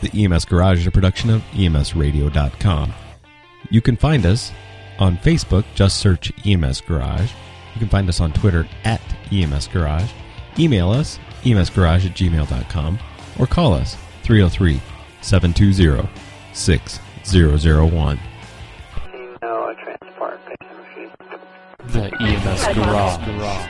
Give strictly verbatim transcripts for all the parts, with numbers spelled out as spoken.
The E M S Garage is a production of E M S radio dot com. You can find us on Facebook, just search E M S Garage. You can find us on Twitter at E M S Garage. Email us, E M S garage at gmail dot com, or call us, three oh three, seven two zero, six zero zero one. The E M S Garage.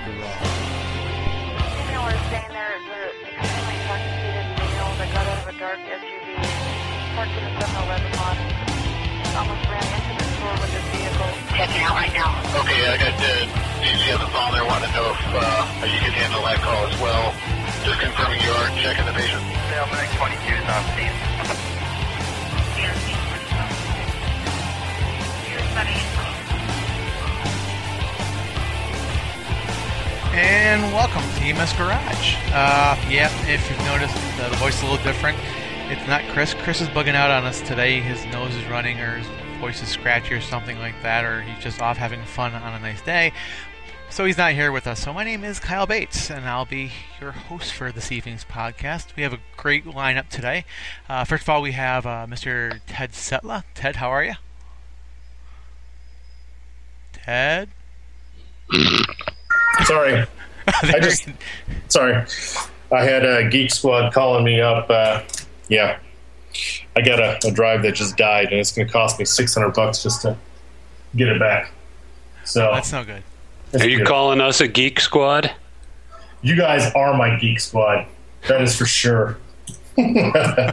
Dark S U V parked in the seven eleven lot. Almost ran into the store with his vehicle. Checking out right now. Okay, I got the D G on the phone there. Want to know if uh, you can handle that call as well. Just confirming you are checking the patient. Sales X twenty-two is on scene. And welcome to E M S Garage. Uh, yeah, if you've noticed, uh, the voice is a little different. It's not Chris. Chris is bugging out on us today. His nose is running, or his voice is scratchy, or something like that, or he's just off having fun on a nice day. So he's not here with us. So my name is Kyle Bates, and I'll be your host for this evening's podcast. We have a great lineup today. Uh, first of all, we have uh, Mister Ted Setla. Ted, how are you? Ted? Sorry. I just sorry. I had a Geek Squad calling me up. Uh, yeah, I got a, a drive that just died, and it's going to cost me six hundred bucks just to get it back. So that's no good. Are you good. calling us a Geek Squad? You guys are my Geek Squad. That is for sure. I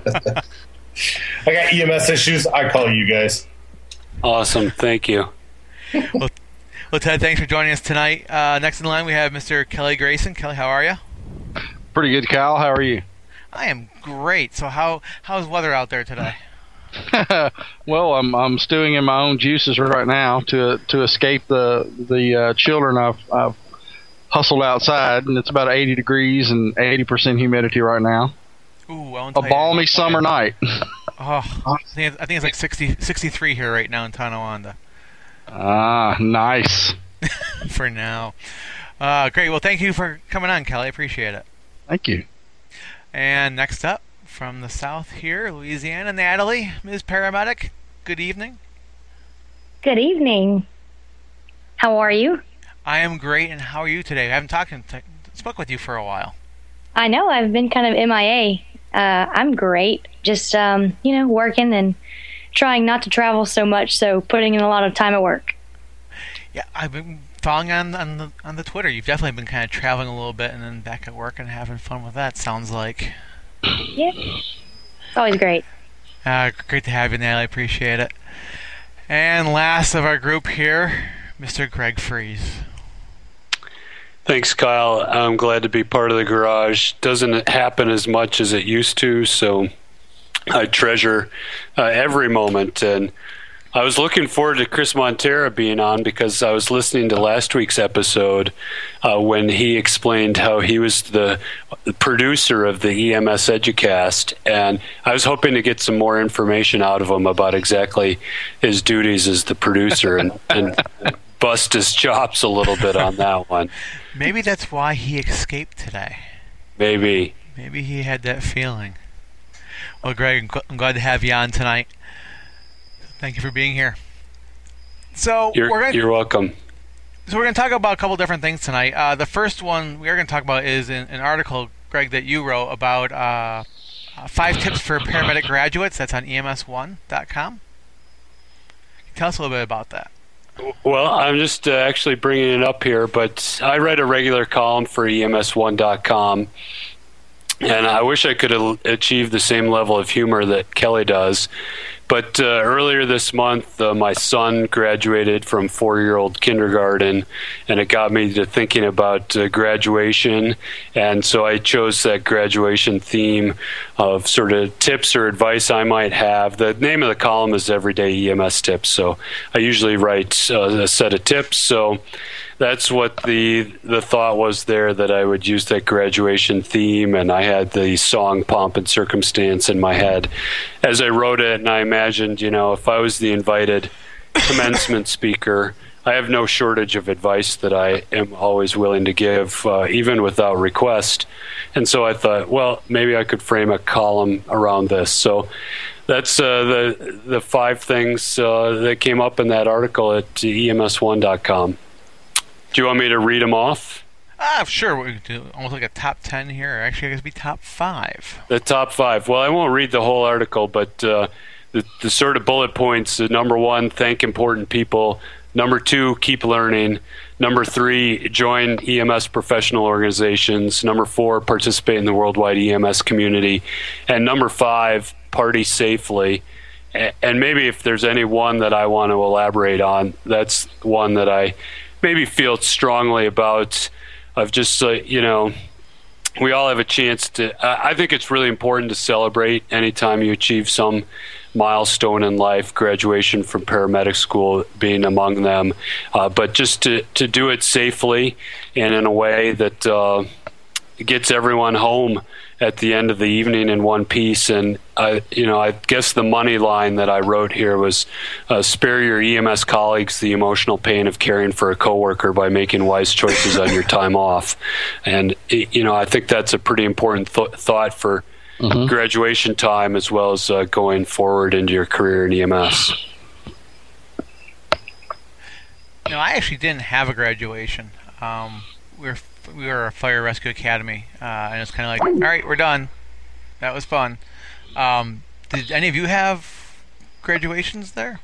got E M S issues. I call you guys. Awesome. Thank you. Well, Well, Ted, thanks for joining us tonight. Uh, next in line, we have Mister Kelly Grayson. Kelly, how are you? Pretty good, Cal. How are you? I am great. So, how how's weather out there today? Well, I'm I'm stewing in my own juices right now to to escape the the uh, children. I've, I've hustled outside, and it's about eighty degrees and eighty percent humidity right now. Ooh, I a balmy summer night. Oh, I think, I think it's like sixty, sixty-three here right now in Tonawanda. Ah, nice. For now. Uh, great. Well, thank you for coming on, Kelly. I appreciate it. Thank you. And next up, from the south here, Louisiana, Natalie, Miz Paramedic. Good evening. Good evening. How are you? I am great, and how are you today? I haven't talked and t- spoke with you for a while. I know. I've been kind of M I A. Uh, I'm great. Just, um, you know, working and trying not to travel so much, so putting in a lot of time at work. Yeah, I've been following on on the on the Twitter. You've definitely been kind of traveling a little bit and then back at work and having fun with that. Sounds like. Yeah, it's always great. Uh, great to have you, Natalie. I appreciate it. And last of our group here, Mister Greg Freeze. Thanks, Kyle. I'm glad to be part of the garage. Doesn't happen as much as it used to, so I treasure uh, every moment. And I was looking forward to Chris Montera being on because I was listening to last week's episode uh, when he explained how he was the producer of the E M S Educast, and I was hoping to get some more information out of him about exactly his duties as the producer and, and bust his chops a little bit on that one. Maybe that's why he escaped today. Maybe. Maybe he had that feeling. Well, Greg, I'm glad to have you on tonight. Thank you for being here. So You're, we're gonna, you're welcome. So we're going to talk about a couple different things tonight. Uh, the first one we are going to talk about is an, an article, Greg, that you wrote about uh, uh, five tips for paramedic graduates. That's on E M S one dot com. Tell us a little bit about that. Well, I'm just uh, actually bringing it up here, but I write a regular column for E M S one dot com. And I wish I could achieve the same level of humor that Kelly does. But uh, earlier this month, uh, my son graduated from four-year-old kindergarten, and it got me to thinking about uh, graduation. And so I chose that graduation theme of sort of tips or advice I might have. The name of the column is Everyday E M S Tips, so I usually write uh, a set of tips. So that's what the the thought was there, that I would use that graduation theme, and I had the song Pomp and Circumstance in my head as I wrote it, and I imagined, you know, if I was the invited commencement speaker, I have no shortage of advice that I am always willing to give, uh, even without request. And so I thought, well, maybe I could frame a column around this. So that's uh, the the five things uh, that came up in that article at E M S one dot com. Do you want me to read them off? Ah, sure. We could do almost like a top ten here. Actually, I guess it'd be top five. The top five. Well, I won't read the whole article, but uh, the, the sort of bullet points. Uh, number one, thank important people. Number two, keep learning. Number three, join E M S professional organizations. Number four, participate in the worldwide E M S community. And number five, party safely. And maybe if there's any one that I want to elaborate on, that's one that I maybe feel strongly about. Of just, uh, you know, we all have a chance to, uh, I think it's really important to celebrate anytime you achieve some milestone in life, graduation from paramedic school being among them, uh, but just to, to do it safely and in a way that uh, gets everyone home at the end of the evening in one piece. And I, you know, I guess the money line that I wrote here was uh, spare your E M S colleagues the emotional pain of caring for a coworker by making wise choices on your time off. And, you know, I think that's a pretty important th- thought for mm-hmm. graduation time as well as uh, going forward into your career in E M S. No, I actually didn't have a graduation. Um, we were we were a fire rescue academy, uh, and it's kind of like, all right, we're done. That was fun. Um, did any of you have graduations there?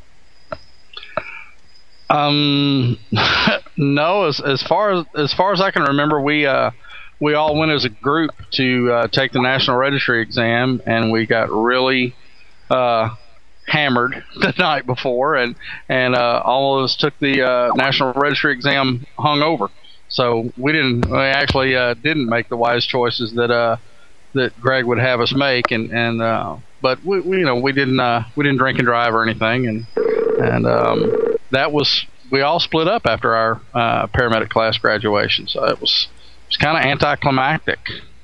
Um, no. As as far as as far as I can remember, we uh we all went as a group to uh, take the National Registry exam, and we got really uh hammered the night before, and and uh, all of us took the uh, National Registry exam hungover. So we didn't. We actually uh, didn't make the wise choices that uh, that Greg would have us make, and and uh, but we, we you know we didn't uh, we didn't drink and drive or anything, and and um, that was we all split up after our uh, paramedic class graduation. So it was it was kind of anticlimactic.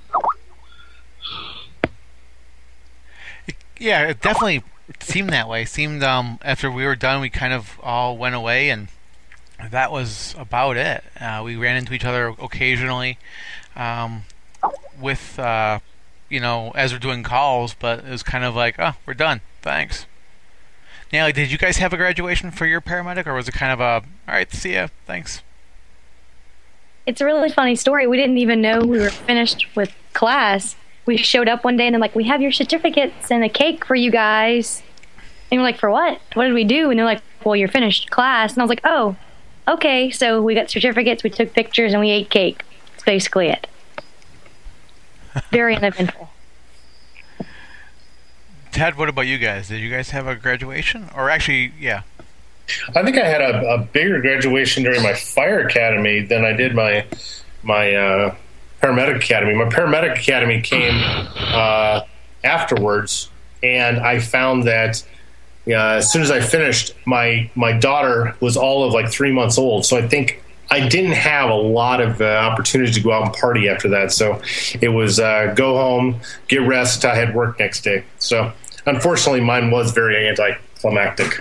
Yeah, it definitely seemed that way. It seemed um, after we were done, we kind of all went away and. That was about it. Uh, we ran into each other occasionally um, with, uh, you know, as we're doing calls, but it was kind of like, oh, we're done. Thanks. Now, did you guys have a graduation for your paramedic, or was it kind of a, all right, see ya, thanks? It's a really funny story. We didn't even know we were finished with class. We showed up one day and they're like, we have your certificates and a cake for you guys. And we're like, for what? What did we do? And they're like, well, you're finished class. And I was like, oh. Okay, so we got certificates, we took pictures, and we ate cake. That's basically it. Very uneventful. Ted, what about you guys? Did you guys have a graduation? Or actually, yeah. I think I had a, a bigger graduation during my fire academy than I did my my uh, paramedic academy. My paramedic academy came uh, afterwards, and I found that Uh, as soon as I finished, my my daughter was all of like three months old. So I think I didn't have a lot of uh, opportunities to go out and party after that. So it was uh, go home, get rest. I had work next day. So unfortunately, mine was very anticlimactic.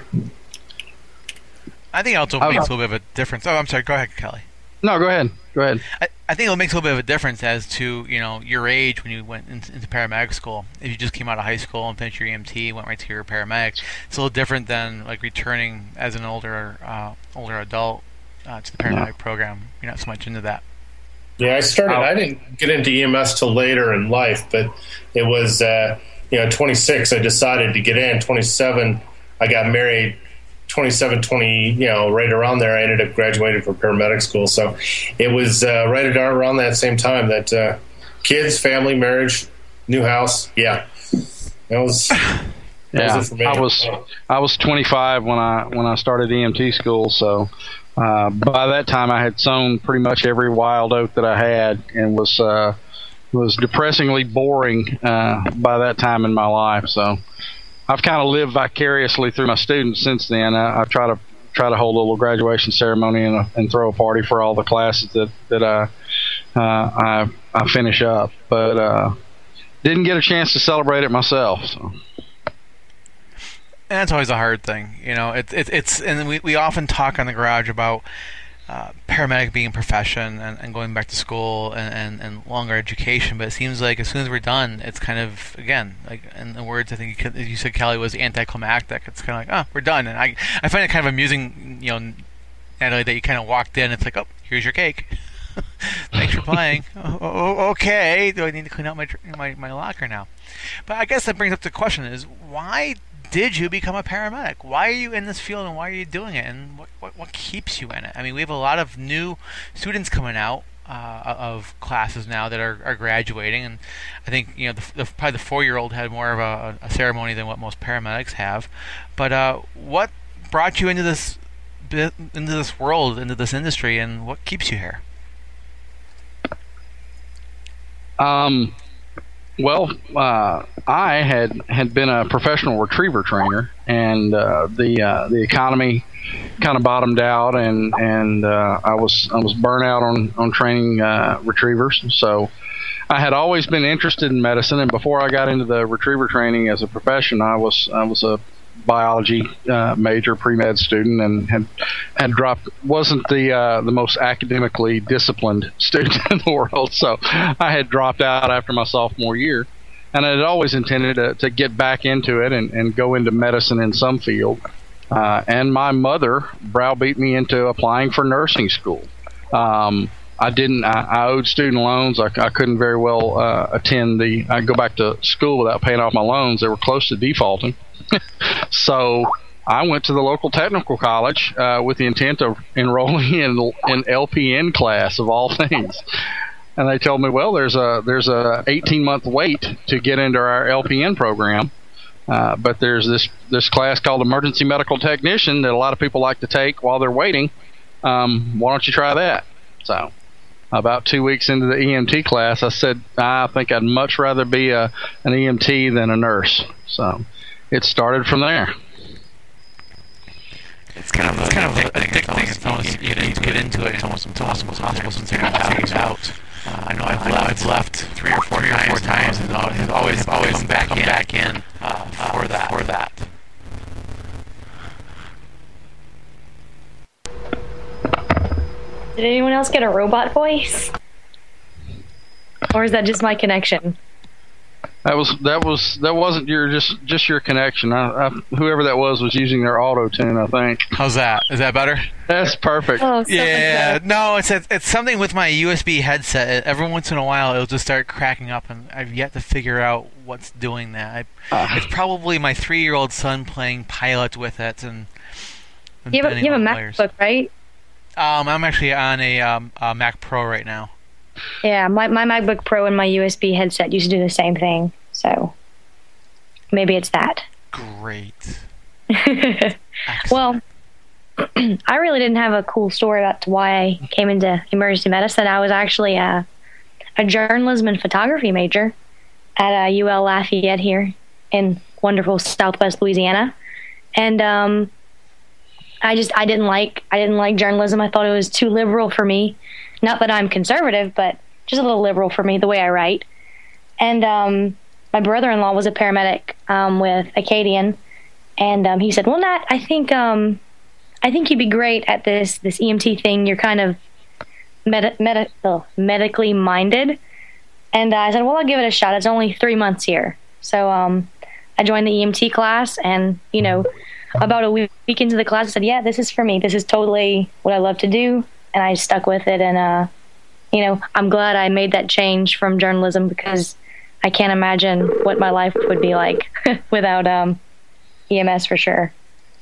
I think it also Oh, makes a little bit of a difference. Oh, I'm sorry. Go ahead, Kelly. No, go ahead. Go ahead. I, I think it makes a little bit of a difference as to, you know, your age when you went into, into paramedic school. If you just came out of high school and finished your E M T, went right to your paramedic, it's a little different than like returning as an older uh, older adult uh, to the paramedic yeah. program. You're not so much into that. Yeah, I started. I didn't get into E M S till later in life, but it was uh, you know twenty-six. I decided to get in. twenty-seven, I got married. twenty-seven, twenty, you know, right around there, I ended up graduating from paramedic school. So it was uh, right around that same time that uh, kids, family, marriage, new house. Yeah, that was. That yeah, was it for me. I was I was twenty-five when I when I started E M T school. So uh, by that time, I had sown pretty much every wild oat that I had, and was uh, was depressingly boring uh, by that time in my life. So. I've kind of lived vicariously through my students since then. I, I try to try to hold a little graduation ceremony and, a, and throw a party for all the classes that that I uh, I, I finish up, but uh, didn't get a chance to celebrate it myself. So. And that's always a hard thing, you know. It's it, it's and we we often talk on the garage about uh, paramedic being a profession and, and going back to school and, and, and longer education. But it seems like as soon as we're done, it's kind of again like in the words I think you, could, you said, Kelly, was anticlimactic. It's kind of like, oh, we're done. And I I find it kind of amusing, you know, Natalie, that you kind of walked in. It's like, oh, here's your cake. Thanks for playing. Oh, oh, okay. Do I need to clean out my, my my locker now? But I guess that brings up the question: is why did you become a paramedic? Why are you in this field, and why are you doing it? And what what, what keeps you in it? I mean, we have a lot of new students coming out uh, of classes now that are, are graduating, and I think you know the, the probably the four-year-old had more of a, a ceremony than what most paramedics have. But uh, what brought you into this into this world, into this industry, and what keeps you here? Um, well, uh, I had had been a professional retriever trainer, and uh, the uh, the economy kind of bottomed out, and and uh, I was I was burnt out on on training uh, retrievers. So I had always been interested in medicine, and before I got into the retriever training as a profession, I was I was a biology uh, major pre-med student, and had had dropped wasn't the uh, the most academically disciplined student in the world, so I had dropped out after my sophomore year, and I had always intended to, to get back into it and, and go into medicine in some field. Uh, and my mother browbeat me into applying for nursing school. Um, I didn't. I, I owed student loans. I, I couldn't very well uh, attend the. I go back to school without paying off my loans. They were close to defaulting. So I went to the local technical college uh, with the intent of enrolling in an L P N class of all things. And they told me, well, there's a there's a eighteen month wait to get into our L P N program, uh, but there's this this class called Emergency Medical Technician that a lot of people like to take while they're waiting. Um, why don't you try that? So about two weeks into the E M T class, I said, I think I'd much rather be a an E M T than a nurse. So it started from there. It's kind of a, it's kind of addicting. It's almost, you get, get into it. It's almost impossible to figure it out. Uh, I know I've, I know left, I've left three or four, three or four times, and have always, have always come back come in, back in uh, for that. For that. Did anyone else get a robot voice? Or is that just my connection? That was that was that wasn't your just just your connection. I, I, whoever that was was using their auto tune, I think. How's that? Is that better? That's perfect. Oh, so yeah, good. no, it's it's something with my U S B headset. Every once in a while, it'll just start cracking up, and I've yet to figure out what's doing that. I, uh, it's probably my three-year-old son playing Pilot with it, and, and you have a, you have a MacBook, MacBook, right? Um, I'm actually on a, um, a Mac Pro right now. Yeah, my my MacBook Pro and my U S B headset used to do the same thing, so maybe it's that. Great. Well, I really didn't have a cool story about why I came into emergency medicine. I was actually a, a journalism and photography major at uh, U L Lafayette here in wonderful Southwest Louisiana, and um, I just I didn't like I didn't like journalism. I thought it was too liberal for me. Not that I'm conservative, but just a little liberal for me, the way I write. And um, my brother-in-law was a paramedic um, with Acadian, and um, he said, "Well, Nat, I think um, I think you'd be great at this this E M T thing. You're kind of med- med- oh, medically minded." And uh, I said, "Well, I'll give it a shot. It's only three months here." So um, I joined the E M T class, and you know, about a week into the class, I said, "Yeah, this is for me. This is totally what I love to do." And I stuck with it, and uh, you know, I'm glad I made that change from journalism, because I can't imagine what my life would be like without um, E M S for sure.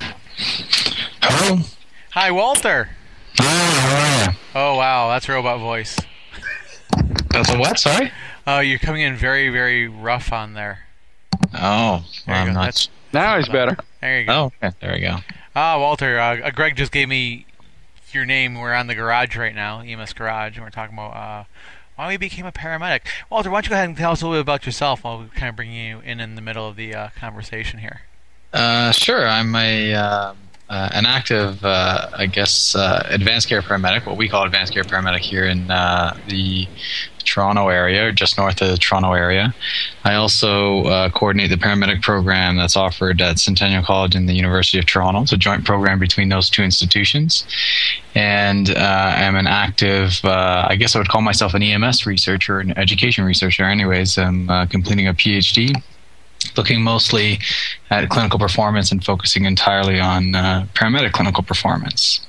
Hello. Hi, Walter. Hi, how are you? Oh wow, that's robot voice. That's a what? Sorry. Oh, you're coming in very, very rough on there. Oh, there well, you I'm go. not. That's, Now he's better. There you go. Oh, okay. There we go. Ah, Walter. Uh, Greg just gave me your name. We're on the garage right now, E M S Garage, and we're talking about uh, why we became a paramedic. Walter, why don't you go ahead and tell us a little bit about yourself while we kind of bring you in in the middle of the uh, conversation here. Uh, sure. I'm a uh, uh, an active, uh, I guess, uh, advanced care paramedic. What we call advanced care paramedic here in uh, the Toronto area, or just north of the Toronto area. I also uh, coordinate the paramedic program that's offered at Centennial College and the University of Toronto. It's a joint program between those two institutions. And uh, I'm an active, uh, I guess I would call myself an E M S researcher, an education researcher anyways. I'm uh, completing a PhD, looking mostly at clinical performance and focusing entirely on uh, paramedic clinical performance.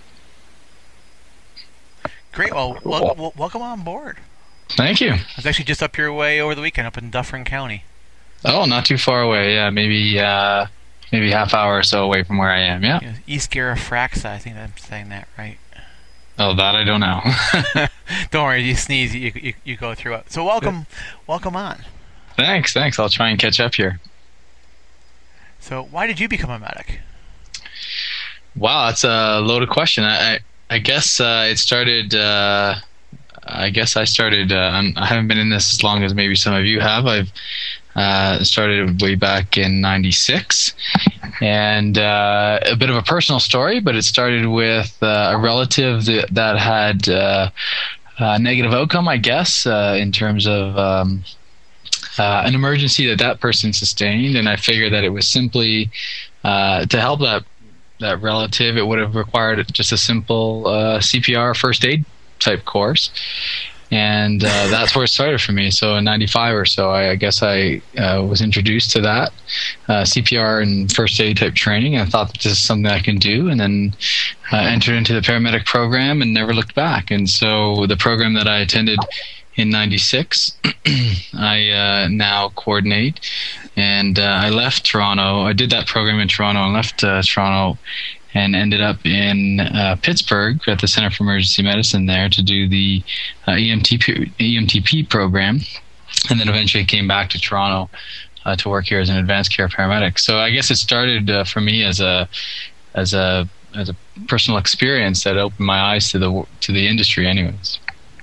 Great. Well, wel- wel- welcome on board. Thank you. I was actually just up your way over the weekend, up in Dufferin County. Oh, not too far away. Yeah, maybe uh, maybe half hour or so away from where I am. Yeah. Yeah, East Garifraxa. I think I'm saying that right. Oh, that I don't know. Don't worry. You sneeze, you you, you go through it. So welcome, welcome on. Thanks, thanks. I'll try and catch up here. So, why did you become a medic? Wow, that's a loaded question. I I, I guess uh, it started. Uh, I guess I started. Uh, I'm, I haven't been in this as long as maybe some of you have. I've uh, started way back in ninety-six, and uh, a bit of a personal story. But it started with uh, a relative that, that had uh, a negative outcome, I guess, uh, in terms of. Um, Uh, an emergency that that person sustained, and I figured that it was simply uh, to help that that relative. It would have required just a simple uh, C P R first aid type course, and uh, that's where it started for me. So in ninety-five or so, I, I guess I uh, was introduced to that uh, C P R and first aid type training, and I thought that this is something I can do, and then uh, entered into the paramedic program and never looked back. And so the program that I attended in ninety-six, I uh, now coordinate, and uh, I left Toronto. I did that program in Toronto and left uh, Toronto and ended up in uh, Pittsburgh at the Center for Emergency Medicine there to do the uh, E M T P, E M T P program, and then eventually came back to Toronto uh, to work here as an advanced care paramedic. So I guess it started uh, for me as a as a as a personal experience that opened my eyes to the to the industry anyways.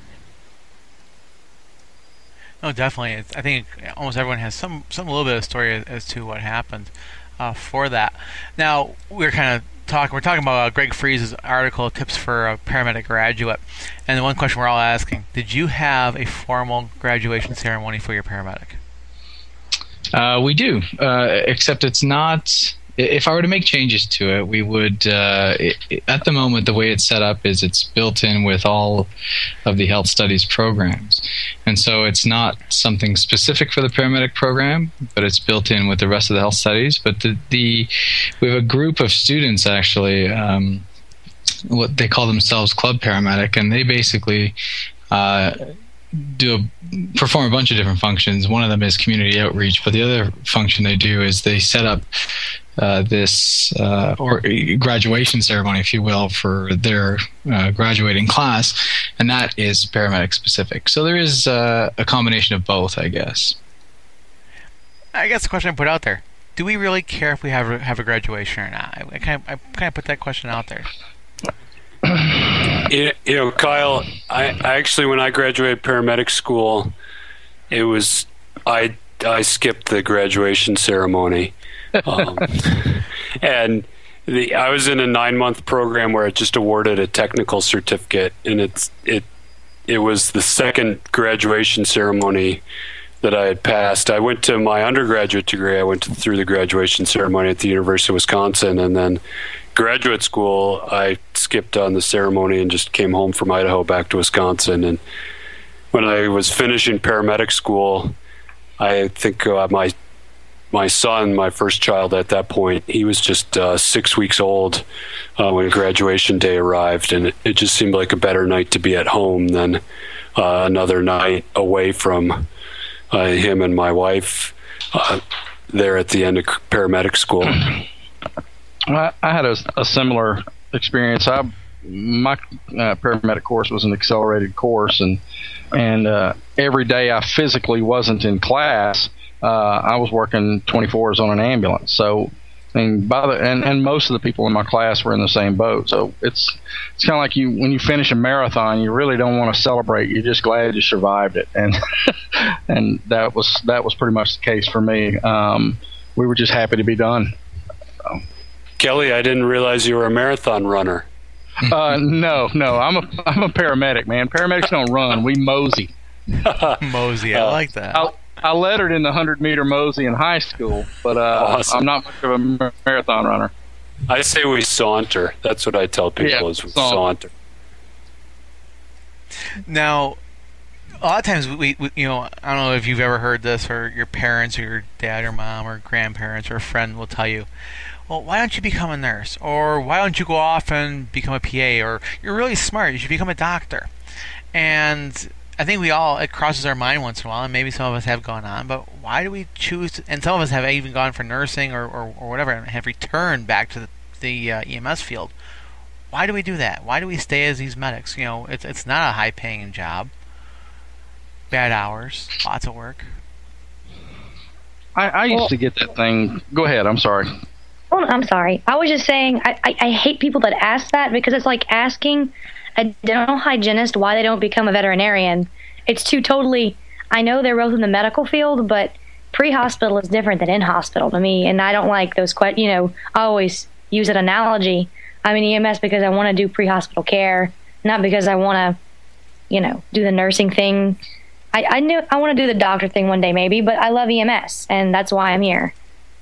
No, definitely. It's, I think almost everyone has some, some little bit of story as, as to what happened uh, for that. Now, we're kind of talking, we're talking about uh, Greg Freese's article, Tips for a Paramedic Graduate. And the one question we're all asking, did you have a formal graduation ceremony for your paramedic? Uh, we do, uh, except it's not... If I were to make changes to it, we would, uh, it, it, at the moment, the way it's set up is it's built in with all of the health studies programs. And so it's not something specific for the paramedic program, but it's built in with the rest of the health studies. But the, the we have a group of students, actually, um, what they call themselves Club Paramedic, and they basically uh, do a, perform a bunch of different functions. One of them is community outreach, but the other function they do is they set up Uh, this uh, or graduation ceremony, if you will, for their uh, graduating class, and that is paramedic specific. So there is uh, a combination of both, I guess. I guess the question I put out there: do we really care if we have a, have a graduation or not? I kind of, I kind of put that question out there. You, you know, Kyle, I, I actually, when I graduated paramedic school, it was I I skipped the graduation ceremony. um, and the, I was in a nine-month program where it just awarded a technical certificate, and it's it it was the second graduation ceremony that I had passed. I went to my undergraduate degree. I went to, through the graduation ceremony at the University of Wisconsin, and then graduate school, I skipped on the ceremony and just came home from Idaho back to Wisconsin. And when I was finishing paramedic school, I think uh, my My son, my first child at that point, he was just uh, six weeks old uh, when graduation day arrived, and it, it just seemed like a better night to be at home than uh, another night away from uh, him and my wife uh, there at the end of paramedic school. I, I had a, a similar experience. I, my uh, paramedic course was an accelerated course, and and uh, every day I physically wasn't in class. Uh, I was working twenty-fours on an ambulance, so and by the and, and most of the people in my class were in the same boat. So it's it's kind of like you when you finish a marathon, you really don't want to celebrate. You're just glad you survived it, and and that was that was pretty much the case for me. Um, we were just happy to be done. So. Kelly, I didn't realize you were a marathon runner. Uh, no, no, I'm a I'm a paramedic, man. Paramedics don't run; we mosey. Mosey, I like that. I, I lettered in the hundred meter Mosey in high school, but uh, Awesome. I'm not much of a mar- marathon runner. I say we saunter. That's what I tell people Yeah, is we saunter. saunter. Now, a lot of times we, we, you know, I don't know if you've ever heard this, or your parents, or your dad, or mom, or grandparents, or a friend will tell you, well, why don't you become a nurse? Or why don't you go off and become a P A? Or you're really smart, you should become a doctor. And I think we all, it crosses our mind once in a while, and maybe some of us have gone on, but why do we choose, to, and some of us have even gone for nursing or, or, or whatever, and have returned back to the, the uh, E M S field. Why do we do that? Why do we stay as these medics? You know, it's it's not a high-paying job. Bad hours, lots of work. I, I used Well- to get that thing. Go ahead. I'm sorry. Oh, I'm sorry. I was just saying, I, I, I hate people that ask that, because it's like asking a dental hygienist why they don't become a veterinarian. It's two totally, I know they're both in the medical field, but pre-hospital is different than in-hospital to me, and I don't like those questions. You know, I always use an analogy. I'm in E M S because I want to do pre-hospital care, not because I want to, you know, do the nursing thing. I, I knew I want to do the doctor thing one day maybe, but I love E M S, and that's why I'm here.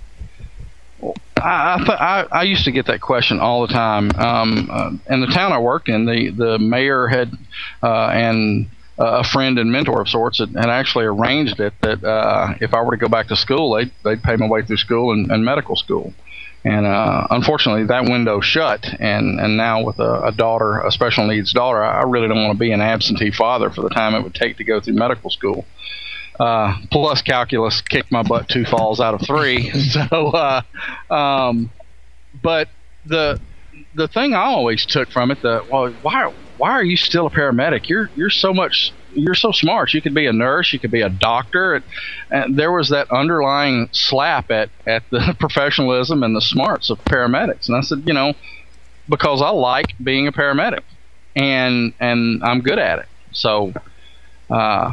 I, I, th- I I used to get that question all the time. Um, uh, in the town I worked in, the the mayor had uh, and uh, a friend and mentor of sorts had, had actually arranged it that uh, if I were to go back to school, they'd they'd pay my way through school and, and medical school. And uh, unfortunately, that window shut. And, and now with a, a daughter, a special needs daughter, I really don't want to be an absentee father for the time it would take to go through medical school. Uh, plus, calculus kicked my butt two falls out of three. So, uh, um, but the the thing I always took from it, the well, why why are you still a paramedic? You're you're so much. You're so smart. You could be a nurse. You could be a doctor. And, and there was that underlying slap at, at the professionalism and the smarts of paramedics. And I said, you know, because I like being a paramedic, and and I'm good at it. So uh,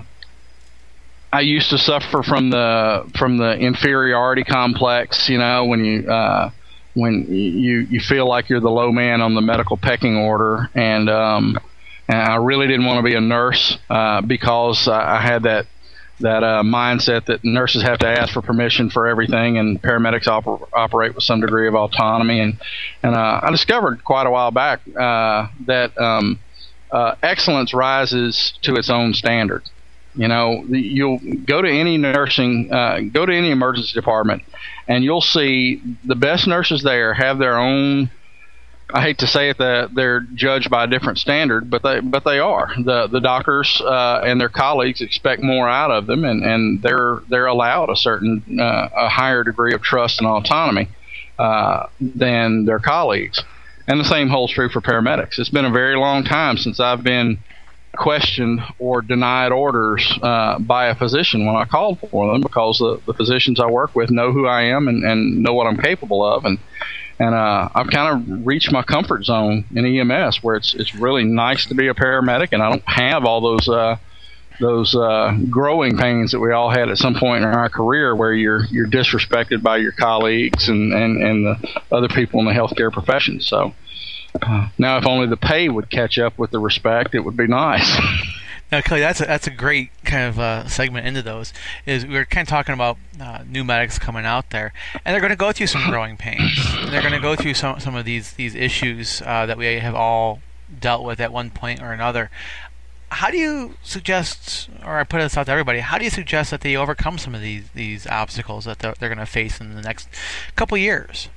I used to suffer from the from the inferiority complex. You know, when you uh, when you you feel like you're the low man on the medical pecking order, and um, And I really didn't want to be a nurse uh, because I had that that uh, mindset that nurses have to ask for permission for everything, and paramedics oper- operate with some degree of autonomy. And and uh, I discovered quite a while back uh, that um, uh, excellence rises to its own standard. You know, the, you'll go to any nursing, uh, go to any emergency department, and you'll see the best nurses there have their own. I hate to say it that they're judged by a different standard, but they but they are. The the doctors uh, and their colleagues expect more out of them, and, and they're they're allowed a certain uh, a higher degree of trust and autonomy uh, than their colleagues. And the same holds true for paramedics. It's been a very long time since I've been questioned or denied orders uh, by a physician when I called for them, because the, the physicians I work with know who I am and, and know what I'm capable of. And And uh, I've kind of reached my comfort zone in E M S, where it's it's really nice to be a paramedic, and I don't have all those uh, those uh, growing pains that we all had at some point in our career, where you're you're disrespected by your colleagues and, and, and the other people in the healthcare profession. So uh, now, if only the pay would catch up with the respect, it would be nice. Now, Kelly, that's a, that's a great kind of uh, segment into those. Is we were kind of talking about uh, new medics coming out there, and they're going to go through some growing pains. They're going to go through some some of these these issues uh, that we have all dealt with at one point or another. How do you suggest, or I put this out to everybody, how do you suggest that they overcome some of these these obstacles that they're, they're going to face in the next couple years?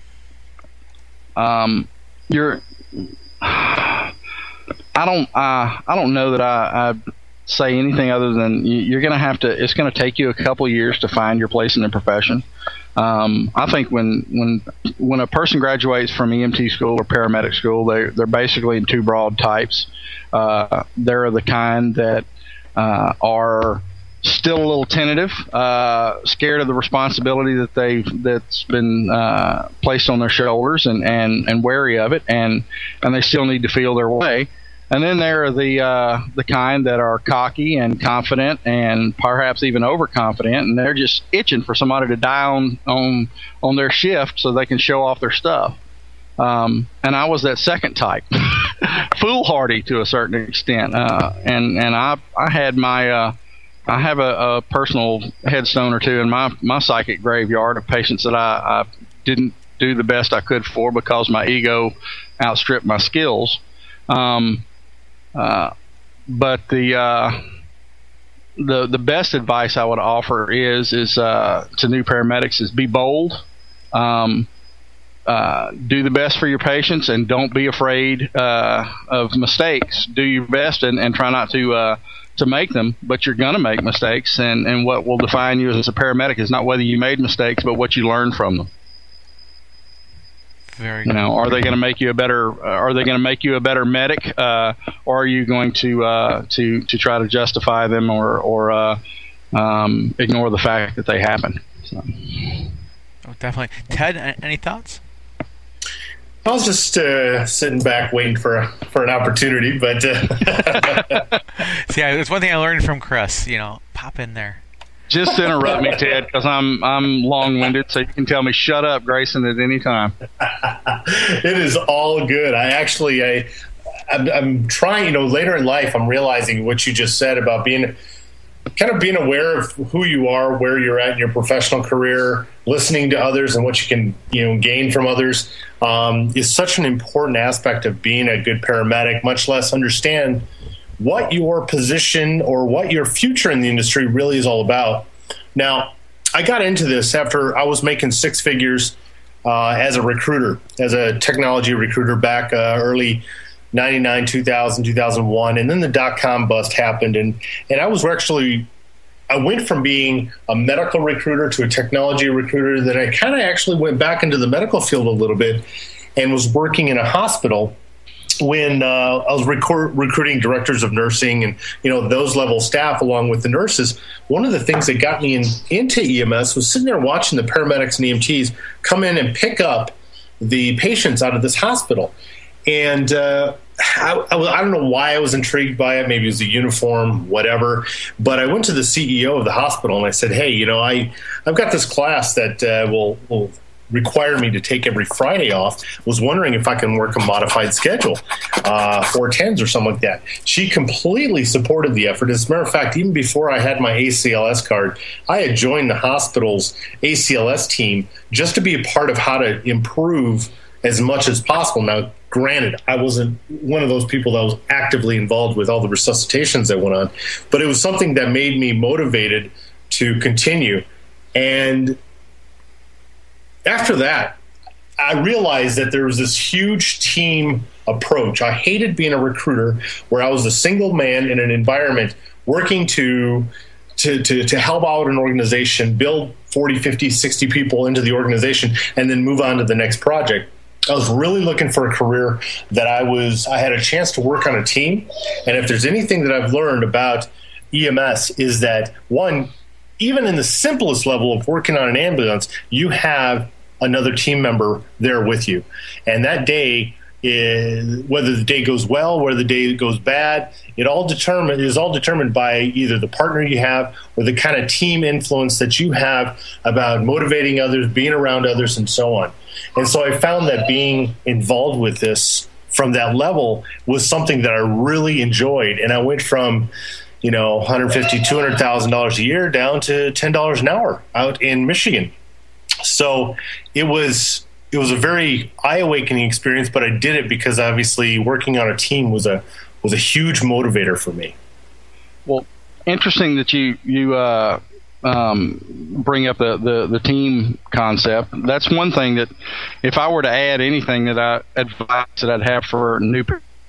Um, you're. I don't. Uh, I don't know that I, I say anything other than you, you're going to have to. It's going to take you a couple years to find your place in the profession. Um, I think when when when a person graduates from E M T school or paramedic school, they they're basically in two broad types. Uh, they're the kind that uh, are still a little tentative, uh, scared of the responsibility that they that's been uh, placed on their shoulders, and, and, and wary of it, and and they still need to feel their way. And then there are the uh, the kind that are cocky and confident, and perhaps even overconfident, and they're just itching for somebody to die on on, on their shift so they can show off their stuff. Um, and I was that second type. foolhardy to a certain extent. Uh, and and I I had my uh, I have a, a personal headstone or two in my my psychic graveyard of patients that I, I didn't do the best I could for because my ego outstripped my skills. Um, uh, but the uh, the the best advice I would offer is is uh, to new paramedics is be bold, um, uh, do the best for your patients, and don't be afraid uh, of mistakes. Do your best and, and try not to uh, to make them, but you're going to make mistakes, and, and what will define you as a paramedic is not whether you made mistakes, but what you learned from them. Very you know, are they going to make you a better? Uh, are they going to make you a better medic, uh, or are you going to uh, to to try to justify them or or uh, um, ignore the fact that they happen? So. Oh, definitely. Ted, any thoughts? I was just uh, sitting back waiting for a, for an opportunity, but uh... see, it's one thing I learned from Chris. You know, pop in there. Just interrupt me, Ted, because I'm I'm long-winded, so you can tell me shut up, Grayson, at any time. It is all good. I actually, I, I'm, I'm trying. You know, later in life, I'm realizing what you just said about being, kind of being aware of who you are, where you're at in your professional career, listening to others, and what you can, you know, gain from others, um, is such an important aspect of being a good paramedic. Much less understand what your position or what your future in the industry really is all about. Now, I got into this after I was making six figures uh, as a recruiter, as a technology recruiter back uh, early ninety-nine, two thousand, two thousand one, and then the dot-com bust happened, and, and I was actually, I went from being a medical recruiter to a technology recruiter. Then I kind of actually went back into the medical field a little bit and was working in a hospital when uh, I was recor- recruiting directors of nursing and, you know, those level staff along with the nurses. One of the things that got me in, into E M S was sitting there watching the paramedics and E M Ts come in and pick up the patients out of this hospital. And uh, I, I, I don't know why I was intrigued by it. Maybe it was the uniform, whatever. But I went to the C E O of the hospital and I said, hey, you know, I, I've got this class that uh, will will require me to take every Friday off. Was wondering if I can work a modified schedule, uh, four tens or something like that. She completely supported the effort. As a matter of fact, even before I had my A C L S card, I had joined the hospital's A C L S team just to be a part of how to improve as much as possible. Now, granted, I wasn't one of those people that was actively involved with all the resuscitations that went on, but it was something that made me motivated to continue. And after that, I realized that there was this huge team approach. I hated being a recruiter where I was a single man in an environment working to to to, to help out an organization, build forty, fifty, sixty people into the organization, and then move on to the next project. I was really looking for a career that I was I had a chance to work on a team. And if there's anything that I've learned about E M S is that, one, even in the simplest level of working on an ambulance, you have another team member there with you. And that day, is, whether the day goes well, whether the day goes bad, it all determined is all determined by either the partner you have or the kind of team influence that you have about motivating others, being around others, and so on. And so I found that being involved with this from that level was something that I really enjoyed. And I went from, you know, one hundred fifty thousand dollars, two hundred thousand dollars a year down to ten dollars an hour out in Michigan. So it was it was a very eye-awakening experience, but I did it because obviously working on a team was a was a huge motivator for me. Well, interesting that you you uh, um, bring up the, the, the team concept. That's one thing that if I were to add anything that I advice that I'd have for new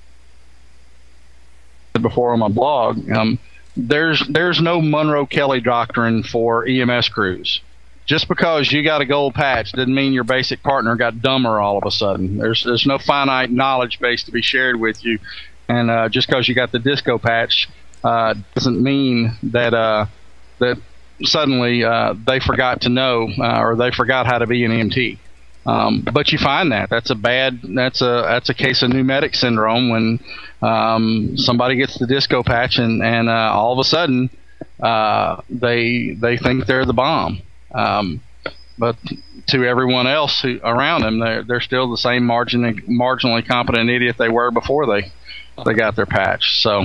before on my blog, um, there's there's no Monroe Kelly doctrine for E M S crews. Just because you got a gold patch doesn't mean your basic partner got dumber all of a sudden. There's there's no finite knowledge base to be shared with you, and uh, just because you got the disco patch uh, doesn't mean that uh, that suddenly uh, they forgot to know uh, or they forgot how to be an E M T. Um, but you find that that's a bad that's a that's a case of pneumatic syndrome when um, somebody gets the disco patch and and uh, all of a sudden uh, they they think they're the bomb. Um, but to everyone else who around them, they're they're still the same margin, marginally competent idiot they were before they they got their patch. So,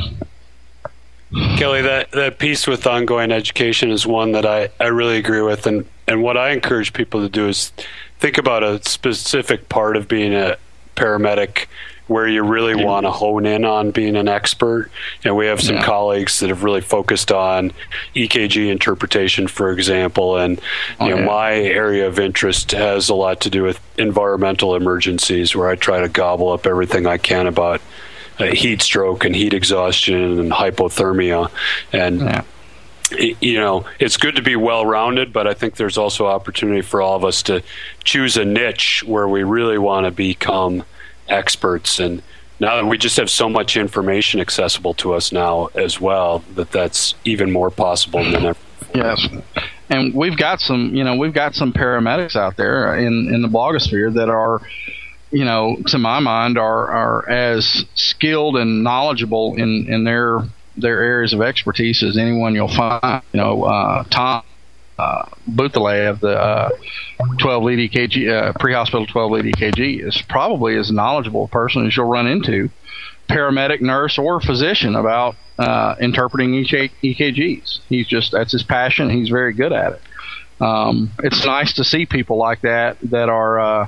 Kelly, that, that piece with ongoing education is one that I, I really agree with, and, and what I encourage people to do is think about a specific part of being a paramedic where you really yeah. want to hone in on being an expert. And we have some yeah. colleagues that have really focused on E K G interpretation, for example. And you oh, know, yeah. my area of interest has a lot to do with environmental emergencies, where I try to gobble up everything I can about uh, heat stroke and heat exhaustion and hypothermia. And yeah. you know, it's good to be well-rounded, but I think there's also opportunity for all of us to choose a niche where we really want to become experts. And now that we just have so much information accessible to us now as well, that that's even more possible than ever. Yes, and we've got some, you know, we've got some paramedics out there in in the blogosphere that are, you know, to my mind, are are as skilled and knowledgeable in in their their areas of expertise as anyone you'll find. You know, uh, Tom uh, Bouthelay of the uh, twelve lead E K G, uh, pre-hospital twelve lead E K G, is probably as knowledgeable a person as you'll run into, paramedic, nurse, or physician, about uh, interpreting E K Gs. He's just, that's his passion. He's very good at it. Um, it's nice to see people like that that are uh,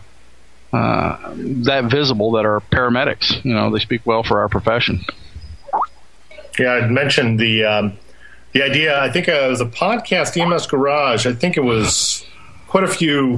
uh, that visible, that are paramedics. You know, they speak well for our profession. Yeah, I'd mentioned the um, the idea. I think uh, it was a podcast, E M S Garage. I think it was quite a few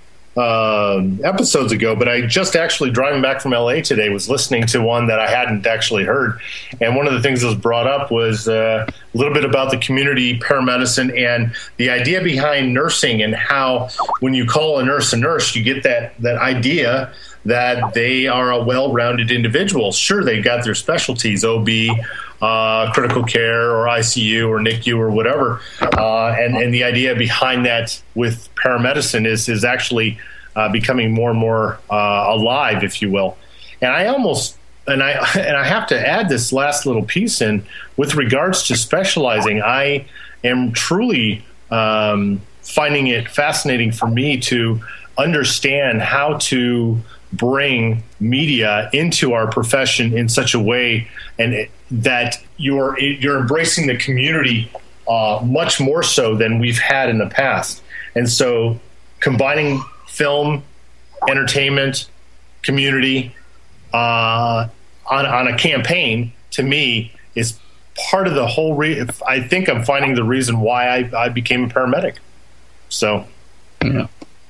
uh, episodes ago, but I just actually, driving back from L A today, was listening to one that I hadn't actually heard. And one of the things that was brought up was uh, a little bit about the community paramedicine and the idea behind nursing, and how when you call a nurse a nurse, you get that, that idea that they are a well-rounded individual. Sure, they've got their specialties, O B, uh, critical care, or I C U, or N I C U, or whatever. Uh, and, and the idea behind that with paramedicine is is actually uh, becoming more and more uh, alive, if you will. And I almost, and I and I have to add this last little piece in with regards to specializing. I am truly um, finding it fascinating for me to understand how to bring media into our profession in such a way, and it, that you're you're embracing the community uh, much more so than we've had in the past. And so combining film, entertainment, community uh, on, on a campaign, to me, is part of the whole re- I think I'm finding the reason why I, I became a paramedic. So, yeah.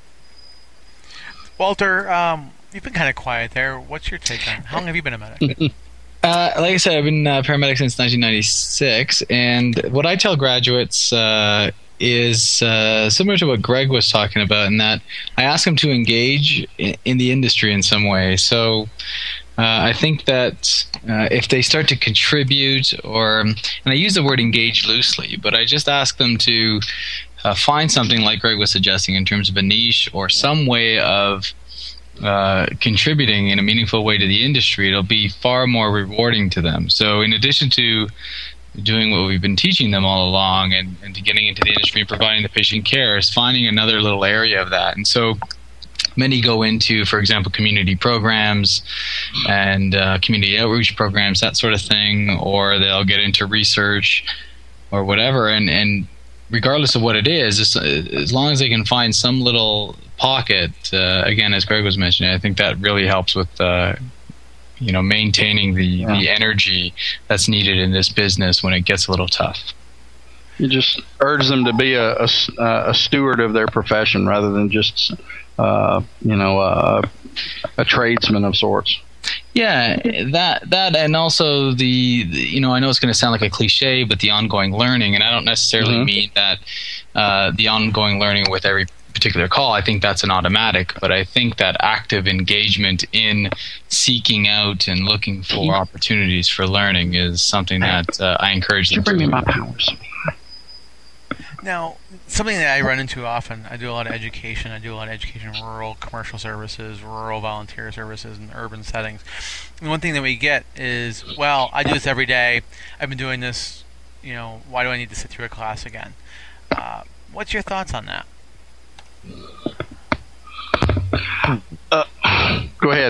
Walter, um, you've been kind of quiet there. What's your take on, how long have you been a medic? Uh, like I said, I've been a paramedic since nineteen ninety-six, and what I tell graduates uh, is uh, similar to what Greg was talking about, in that I ask them to engage in, in the industry in some way. So uh, I think that uh, if they start to contribute, or, and I use the word engage loosely, but I just ask them to uh, find something like Greg was suggesting in terms of a niche or some way of Uh, contributing in a meaningful way to the industry, it'll be far more rewarding to them. So in addition to doing what we've been teaching them all along, and, and to getting into the industry and providing the patient care, is finding another little area of that. And so many go into, for example, community programs and uh, community outreach programs, that sort of thing, or they'll get into research or whatever. And, and regardless of what it is, as, as long as they can find some little pocket, uh, again, as Greg was mentioning, I think that really helps with uh, you know, maintaining the, yeah. the energy that's needed in this business when it gets a little tough. You just urge them to be a, a, a steward of their profession rather than just uh, you know uh, a tradesman of sorts. Yeah, that that and also the, the you know, I know it's going to sound like a cliche, but the ongoing learning, and I don't necessarily mm-hmm. mean that uh, the ongoing learning with every particular call. I think that's an automatic, but I think that active engagement in seeking out and looking for opportunities for learning is something that uh, I encourage them to do. Bring me my powers. Now, something that I run into often, I do a lot of education. I do a lot of education in rural commercial services, rural volunteer services, and urban settings. And one thing that we get is, well, I do this every day. I've been doing this, you know, why do I need to sit through a class again? Uh, what's your thoughts on that? Uh, go ahead.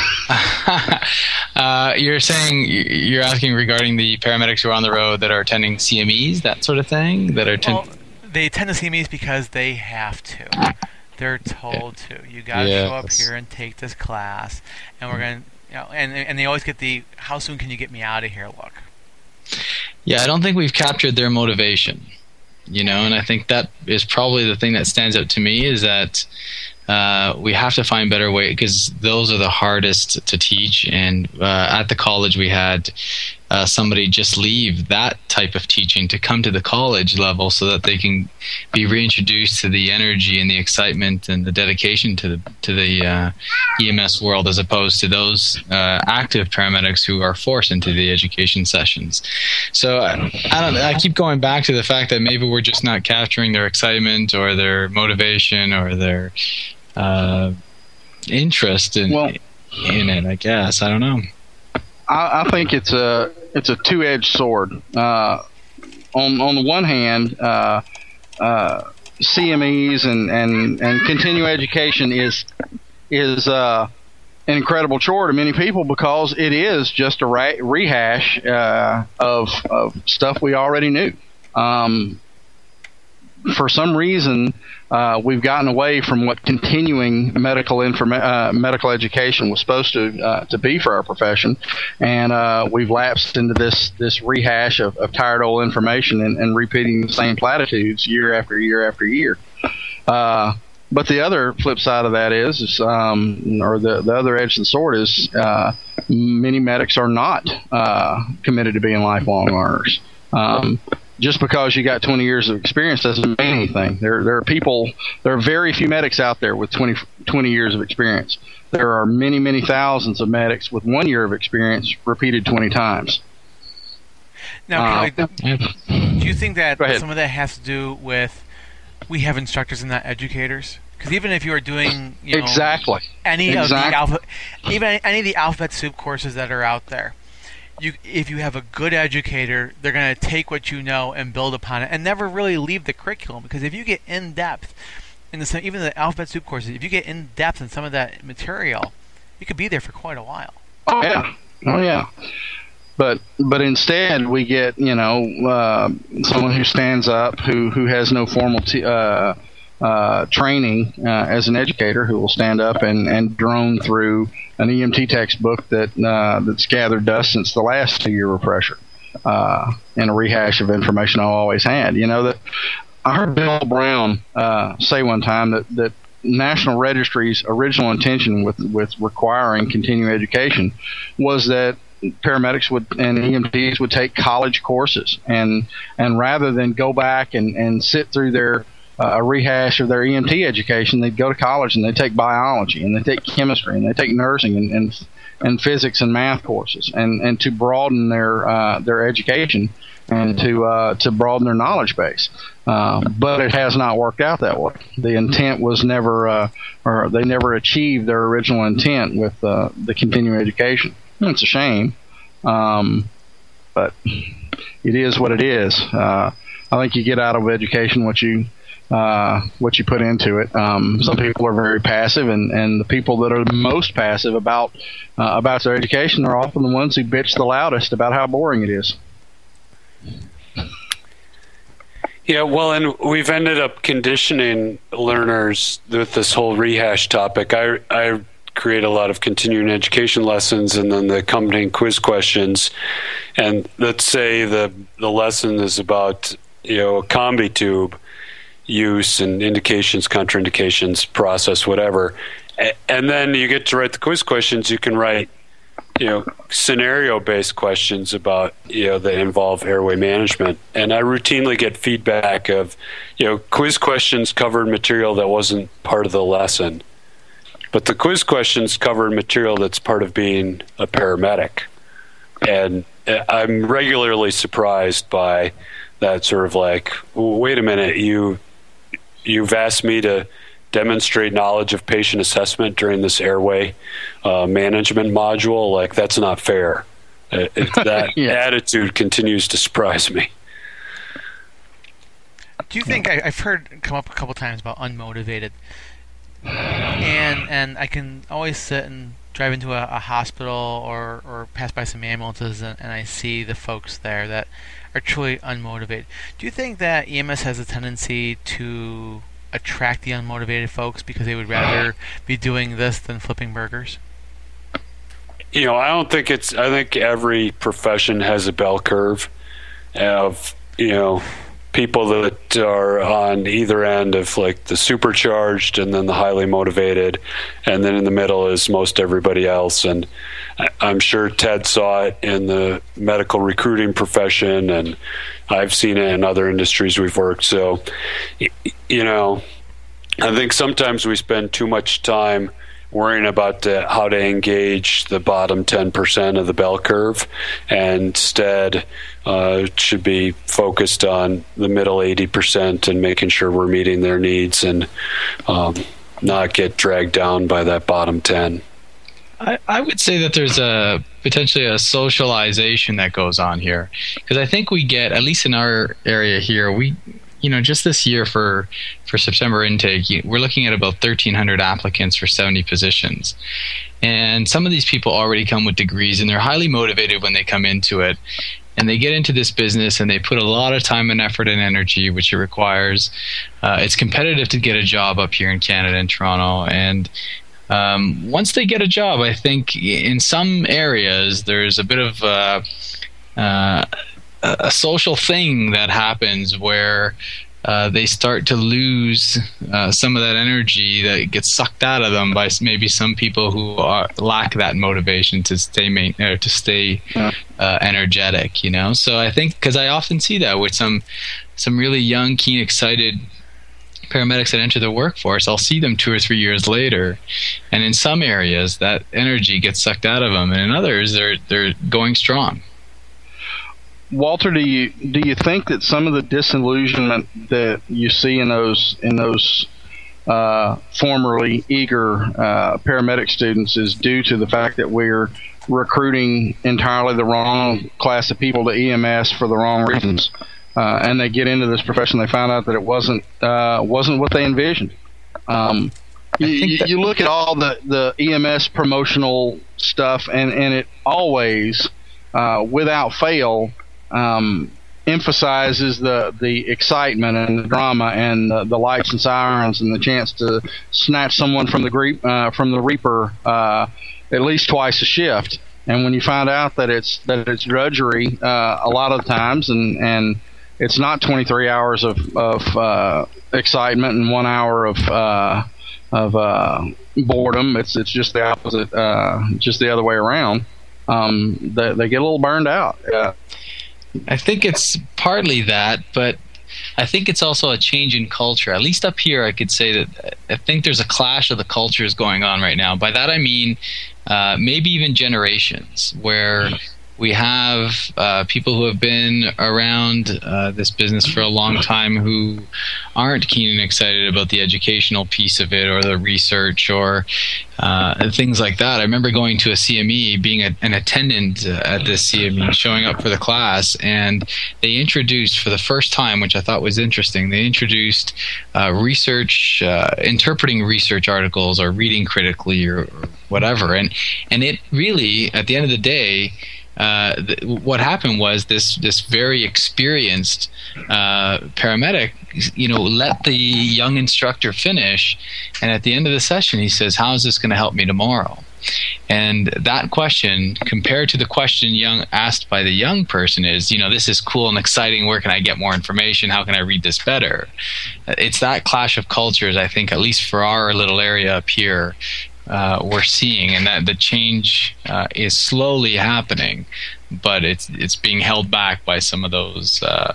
uh, you're saying you're asking regarding the paramedics who are on the road that are attending C M Es, that sort of thing, that are ten- well, they attend the C M Es because they have to. They're told yeah. to. You got to yeah, show up here and take this class, and we're going to, you know, and and they always get the "How soon can you get me out of here?" look. Yeah, I don't think we've captured their motivation, you know, and I think that is probably the thing that stands out to me is that uh, we have to find better ways, because those are the hardest to teach. And uh, at the college, we had uh, somebody just leave that type of teaching to come to the college level so that they can be reintroduced to the energy and the excitement and the dedication to the to the uh, E M S world, as opposed to those uh, active paramedics who are forced into the education sessions. So I, I don't. I keep going back to the fact that maybe we're just not capturing their excitement or their motivation or their uh, interest in well, in it. I guess I don't know. I, I think it's a it's a two-edged sword. Uh, on on the one hand, uh, uh, C M Es and, and, and continuing education is is uh, an incredible chore to many people, because it is just a ra- rehash uh, of of stuff we already knew. Um, for some reason, uh, we've gotten away from what continuing medical informa- uh, medical education was supposed to uh, to be for our profession, and uh, we've lapsed into this this rehash of, of tired old information and, and repeating the same platitudes year after year after year. Uh, but the other flip side of that is, is um, or the, the other edge of the sword is, uh, many medics are not uh, committed to being lifelong learners. Um, Just because you got twenty years of experience doesn't mean anything. There, there are people. There are very few medics out there with twenty, twenty years of experience. There are many, many thousands of medics with one year of experience repeated twenty times. Now, uh, I, do you think that some of that has to do with we have instructors and not educators? Because even if you are doing, you know, exactly any exactly. of the alpha, even any of the alphabet soup courses that are out there. You, if you have a good educator, they're going to take what you know and build upon it, and never really leave the curriculum. Because if you get in depth in the even the alphabet soup courses, if you get in depth in some of that material, you could be there for quite a while. Oh yeah, oh yeah. But but instead we get, you know, uh, someone who stands up who who has no formal t- uh, uh, training uh, as an educator, who will stand up and, and drone through an E M T textbook that uh, that's gathered dust since the last two-year refresher, uh, and a rehash of information I always had. You know, that I heard Bill Brown uh, say one time that, that National Registry's original intention with with requiring continuing education was that paramedics would and E M Ts would take college courses, and and rather than go back and, and sit through their Uh, a rehash of their E M T education, they'd go to college and they take biology and they take chemistry and they take nursing and and, and physics and math courses, and, and to broaden their uh, their education and to uh, to broaden their knowledge base. Uh, but it has not worked out that way. The intent was never, uh, or they never achieved their original intent with uh, the continuing education. And it's a shame, um, but it is what it is. Uh, I think you get out of education what you Uh, what you put into it. Um, some people are very passive, and, and the people that are the most passive about uh, about their education are often the ones who bitch the loudest about how boring it is. Yeah, well, and we've ended up conditioning learners with this whole rehash topic. I, I create a lot of continuing education lessons and then the accompanying quiz questions. And let's say the the lesson is about, you know, a combi tube use and indications, contraindications, process, whatever. And then you get to write the quiz questions. You can write, you know, scenario-based questions about, you know, that involve airway management. And I routinely get feedback of, you know, quiz questions covered material that wasn't part of the lesson. But the quiz questions covered material that's part of being a paramedic. And I'm regularly surprised by that sort of like, wait a minute, you... You've asked me to demonstrate knowledge of patient assessment during this airway uh, management module. Like, that's not fair. It, it, that yeah. attitude continues to surprise me. Do you think I, I've heard come up a couple times about unmotivated, and and I can always sit and drive into a, a hospital or, or pass by some ambulances and, and I see the folks there that are truly unmotivated. Do you think that E M S has a tendency to attract the unmotivated folks because they would rather be doing this than flipping burgers? You know, I don't think it's. I think every profession has a bell curve of, you know, people that are on either end of like the supercharged and then the highly motivated, and then in the middle is most everybody else. And I'm sure Ted saw it in the medical recruiting profession, and I've seen it in other industries we've worked. So, you know, I think sometimes we spend too much time worrying about the, how to engage the bottom ten percent of the bell curve, and instead uh, should be focused on the middle eighty percent and making sure we're meeting their needs and um, not get dragged down by that bottom ten. I, I would say that there's a potentially a socialization that goes on here, because I think we get, at least in our area here, we you know, just this year for, for September intake, we're looking at about thirteen hundred applicants for seventy positions. And some of these people already come with degrees, and they're highly motivated when they come into it. And they get into this business, and they put a lot of time and effort and energy, which it requires. Uh, it's competitive to get a job up here in Canada and Toronto. And um, once they get a job, I think in some areas there's a bit of uh, uh, a social thing that happens where uh, they start to lose uh, some of that energy that gets sucked out of them by maybe some people who are, lack that motivation to stay main, or to stay uh, energetic. You know, so I think, because I often see that with some some really young, keen, excited paramedics that enter the workforce, I'll see them two or three years later, and in some areas that energy gets sucked out of them, and in others they're they're going strong. Walter, do you do you think that some of the disillusionment that you see in those in those uh, formerly eager uh, paramedic students is due to the fact that we're recruiting entirely the wrong class of people to E M S for the wrong reasons, uh, and they get into this profession, they find out that it wasn't uh, wasn't what they envisioned? Um, you, you look at all the, the E M S promotional stuff, and and it always, uh, without fail, Um, emphasizes the, the excitement and the drama and the, the lights and sirens and the chance to snatch someone from the gre- uh, from the Reaper uh, at least twice a shift. And when you find out that it's that it's drudgery uh, a lot of times, and, and it's not twenty-three hours of of uh, excitement and one hour of uh, of uh, boredom, it's it's just the opposite, uh, just the other way around. Um, they, they get a little burned out. Yeah. I think it's partly that, but I think it's also a change in culture. At least up here, I could say that I think there's a clash of the cultures going on right now. By that I mean uh, maybe even generations, where we have uh, people who have been around uh, this business for a long time who aren't keen and excited about the educational piece of it, or the research, or uh, things like that. I remember going to a C M E, being a, an attendant at this C M E, showing up for the class, and they introduced for the first time, which I thought was interesting, they introduced uh, research, uh, interpreting research articles or reading critically or, or whatever. And, and it really, at the end of the day, Uh, th- what happened was this this very experienced uh, paramedic, you know, let the young instructor finish, and at the end of the session, he says, "How is this going to help me tomorrow?" And that question, compared to the question young asked by the young person, is, you know, this is cool and exciting. Where can I get more information? How can I read this better? It's that clash of cultures, I think, at least for our little area up here, Uh, we're seeing, and that the change uh, is slowly happening, but it's it's being held back by some of those uh,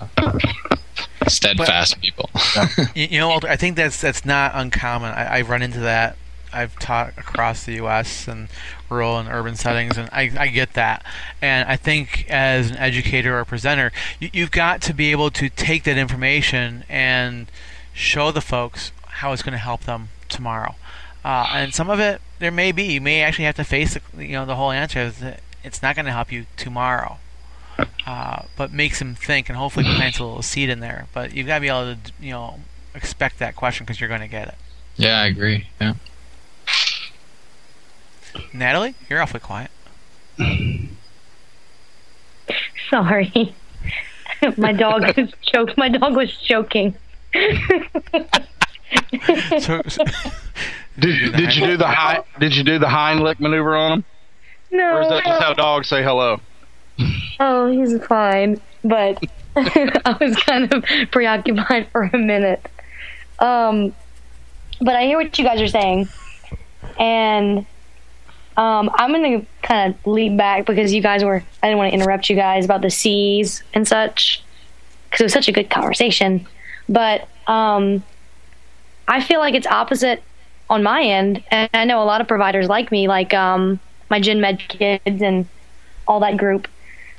steadfast but, people. You know, I think that's that's not uncommon. I, I run into that. I've taught across the U S and rural and urban settings, and I, I get that. And I think as an educator or presenter, you, you've got to be able to take that information and show the folks how it's going to help them tomorrow. Uh, and some of it, there may be, you may actually have to face, the, you know, the whole answer is that it's not going to help you tomorrow. uh, but makes him think and hopefully plants a little seed in there. But you've got to be able to, you know, expect that question because you're going to get it. Yeah, I agree. Yeah. Natalie, you're awfully quiet. Sorry. My dog was choke. My dog was choking. so, so, did you did you do the high, did you do the Heimlich maneuver on him? No. Or is that just how dogs say hello? Oh, he's fine, but I was kind of preoccupied for a minute. Um, but I hear what you guys are saying, and um, I'm going to kind of leap back because you guys were, I didn't want to interrupt you guys about the C's and such, because it was such a good conversation. But um, I feel like it's opposite on my end, and I know a lot of providers like me, like um, my Gen Med kids and all that group.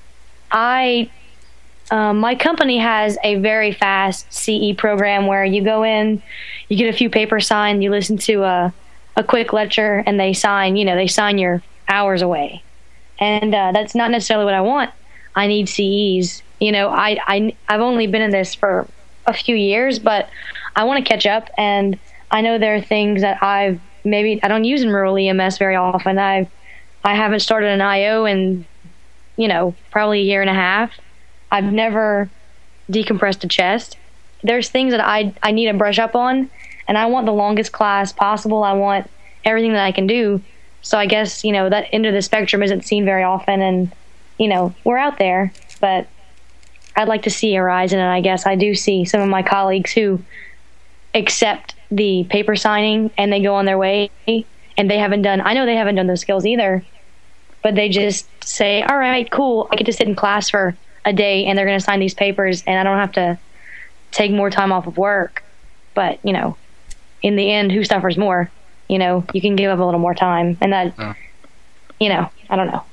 I, um, my company has a very fast C E program where you go in, you get a few papers signed, you listen to a, a quick lecture, and they sign, you know, they sign your hours away. And uh, that's not necessarily what I want. I need C Es. You know, I, I, I've only been in this for a few years, but I want to catch up, and I know there are things that I've maybe, I don't use in rural E M S very often. I've, I haven't started an I O in, you know, probably a year and a half. I've never decompressed a chest. There's things that I I need to brush up on, and I want the longest class possible. I want everything that I can do. So I guess, you know, that end of the spectrum isn't seen very often, and, you know, we're out there, but I'd like to see a rise in it. I guess I do see some of my colleagues who accept the paper signing and they go on their way, and they haven't done, I know they haven't done those skills either, but they just say, all right, cool, I get to sit in class for a day and they're going to sign these papers and I don't have to take more time off of work. But, you know, in the end, who suffers more? You know, you can give up a little more time, and that, oh. you know, I don't know.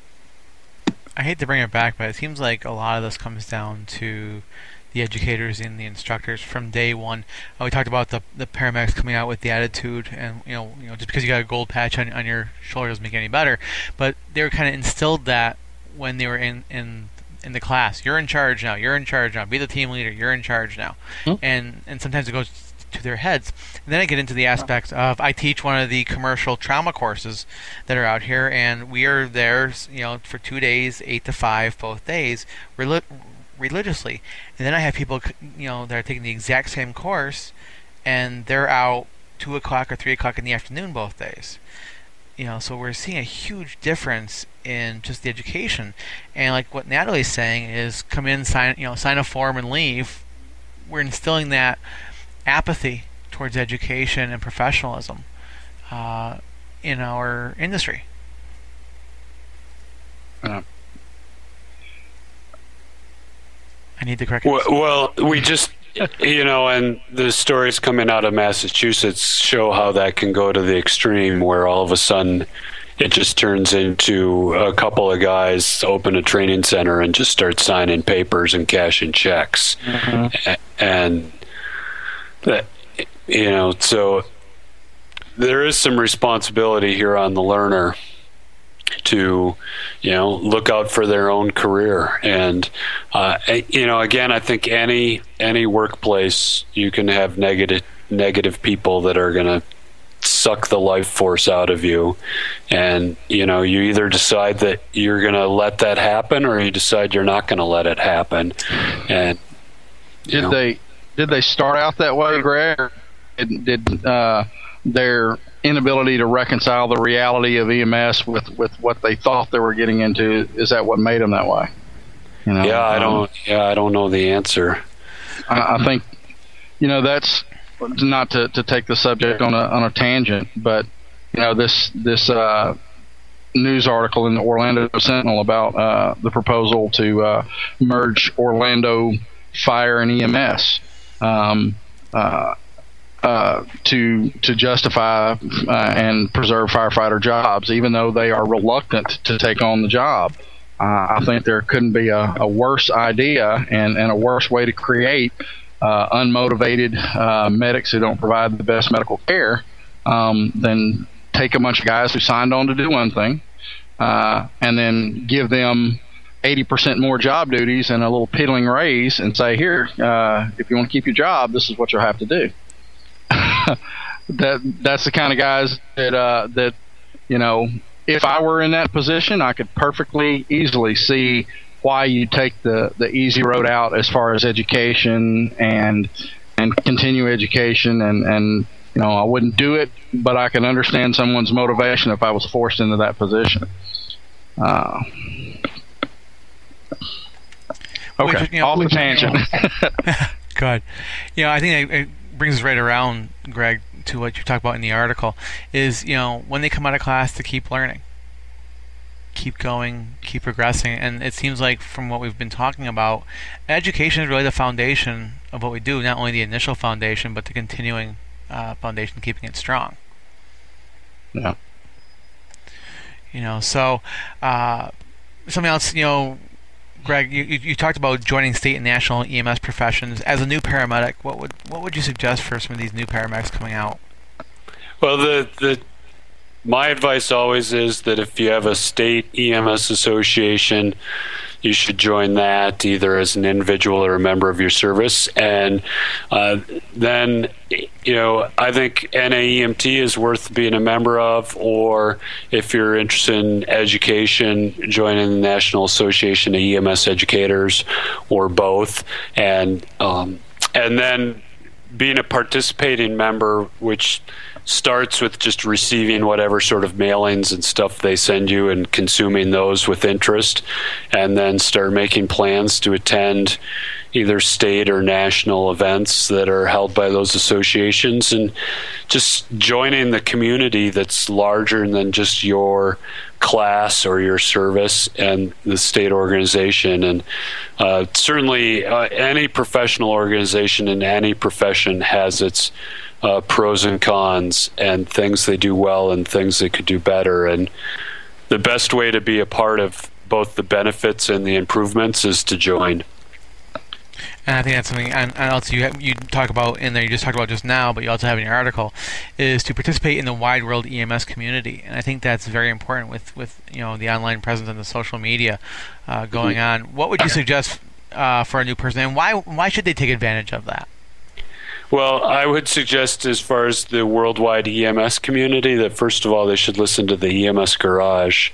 I hate to bring it back, but it seems like a lot of this comes down to the educators and the instructors from day one. Uh, we talked about the the paramedics coming out with the attitude, and you know, you know, just because you got a gold patch on on your shoulder doesn't make it any better. But they were kind of instilled that when they were in in in the class. You're in charge now. You're in charge now. Be the team leader. You're in charge now. Hmm? And and sometimes it goes to their heads. And then I get into the aspects of, I teach one of the commercial trauma courses that are out here, and we are there, you know, for two days, eight to five, both days, rel- religiously. And then I have people, you know, that are taking the exact same course, and they're out two o'clock or three o'clock in the afternoon both days. You know, so we're seeing a huge difference in just the education. And like what Natalie's saying is, come in, sign, you know, sign a form and leave. We're instilling that apathy towards education and professionalism uh, in our industry. Uh, I need the correct well, well, we just, you know, and the stories coming out of Massachusetts show how that can go to the extreme, where all of a sudden it just turns into a couple of guys open a training center and just start signing papers and cashing checks. Mm-hmm. And that, you know, so there is some responsibility here on the learner to, you know, look out for their own career. And, uh, you know, again, I think any any workplace, you can have negative negative people that are going to suck the life force out of you. And, you know, you either decide that you're going to let that happen, or you decide you're not going to let it happen. And did know, they did they start out that way, Greg? Or did, did uh, their inability to reconcile the reality of E M S with, with what they thought they were getting into, is that what made them that way? You know, yeah, I um, don't. Yeah, I don't know the answer. I, I think, you know, that's not to, to take the subject on a on a tangent, but you know, this this uh, news article in the Orlando Sentinel about uh, the proposal to uh, merge Orlando Fire and E M S. Um, uh, uh, to to justify uh, and preserve firefighter jobs, even though they are reluctant to take on the job. Uh, I think there couldn't be a, a worse idea and, and a worse way to create uh, unmotivated uh, medics who don't provide the best medical care um, than take a bunch of guys who signed on to do one thing uh, and then give them eighty percent more job duties and a little piddling raise and say, here, uh, if you want to keep your job, this is what you'll have to do. that that's the kind of guys that uh, that you know, if I were in that position, I could perfectly easily see why you take the, the easy road out as far as education and and continue education and, and you know, I wouldn't do it, but I can understand someone's motivation if I was forced into that position. Uh, okay, Which, you know, off the which, tangent. You know, good. You know, I think it, it brings us right around, Greg, to what you talk about in the article, is, you know, when they come out of class, to keep learning. Keep going, keep progressing, and it seems like from what we've been talking about, education is really the foundation of what we do, not only the initial foundation, but the continuing uh, foundation, keeping it strong. Yeah. You know, so uh, something else, you know, Greg, you, you talked about joining state and national E M S professions. As a new paramedic, what would what would you suggest for some of these new paramedics coming out? Well, the the my advice always is that if you have a state E M S association, you should join that either as an individual or a member of your service. And uh, then, you know, I think N A E M T is worth being a member of, or if you're interested in education, joining the National Association of E M S Educators, or both. And um, and then being a participating member, which starts with just receiving whatever sort of mailings and stuff they send you and consuming those with interest, and then start making plans to attend either state or national events that are held by those associations, and just joining the community that's larger than just your class or your service and the state organization. And uh, certainly uh, any professional organization in any profession has its Uh, pros and cons, and things they do well and things they could do better. And the best way to be a part of both the benefits and the improvements is to join. And I think that's something, and, and also you have, you talk about in there, you just talked about just now, but you also have in your article, is to participate in the wide world E M S community. And I think that's very important with, with you know, the online presence and the social media uh, going on. What would you suggest uh, for a new person, and why why should they take advantage of that? Well, I would suggest, as far as the worldwide E M S community, that first of all, they should listen to the E M S Garage.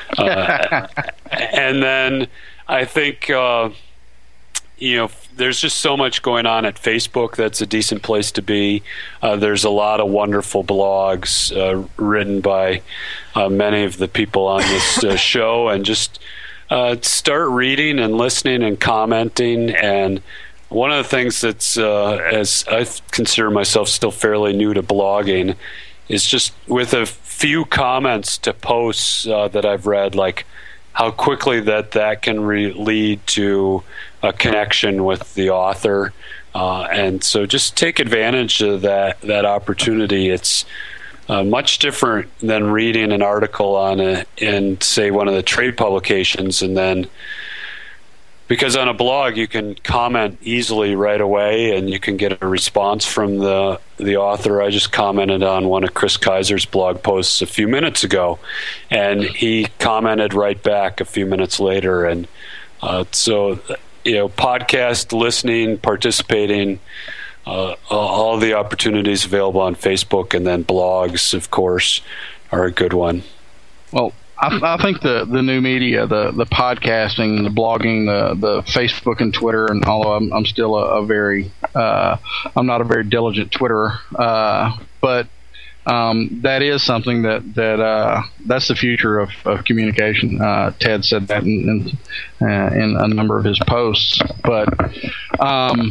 Uh, and then I think, uh, you know, there's just so much going on at Facebook that's a decent place to be. Uh, there's a lot of wonderful blogs uh, written by uh, many of the people on this uh, show, and just uh, start reading and listening and commenting. And one of the things that's, uh, as I consider myself still fairly new to blogging, is just with a few comments to posts uh, that I've read, like how quickly that that can re- lead to a connection with the author. Uh, and so just take advantage of that, that opportunity. It's uh, much different than reading an article on a, in, say, one of the trade publications, and then because on a blog you can comment easily right away and you can get a response from the the author. I just commented on one of Chris Kaiser's blog posts a few minutes ago, and he commented right back a few minutes later. And uh, so, you know, podcast listening, participating, uh, all the opportunities available on Facebook, and then blogs, of course, are a good one. Well, I, I think the, the new media, the, the podcasting, the blogging, the, the Facebook and Twitter, and although I'm, I'm still a, a very, uh, I'm not a very diligent Twitterer, uh, but um, that is something that, that uh, that's the future of, of communication. Uh, Ted said that in, in, uh, in a number of his posts. But um,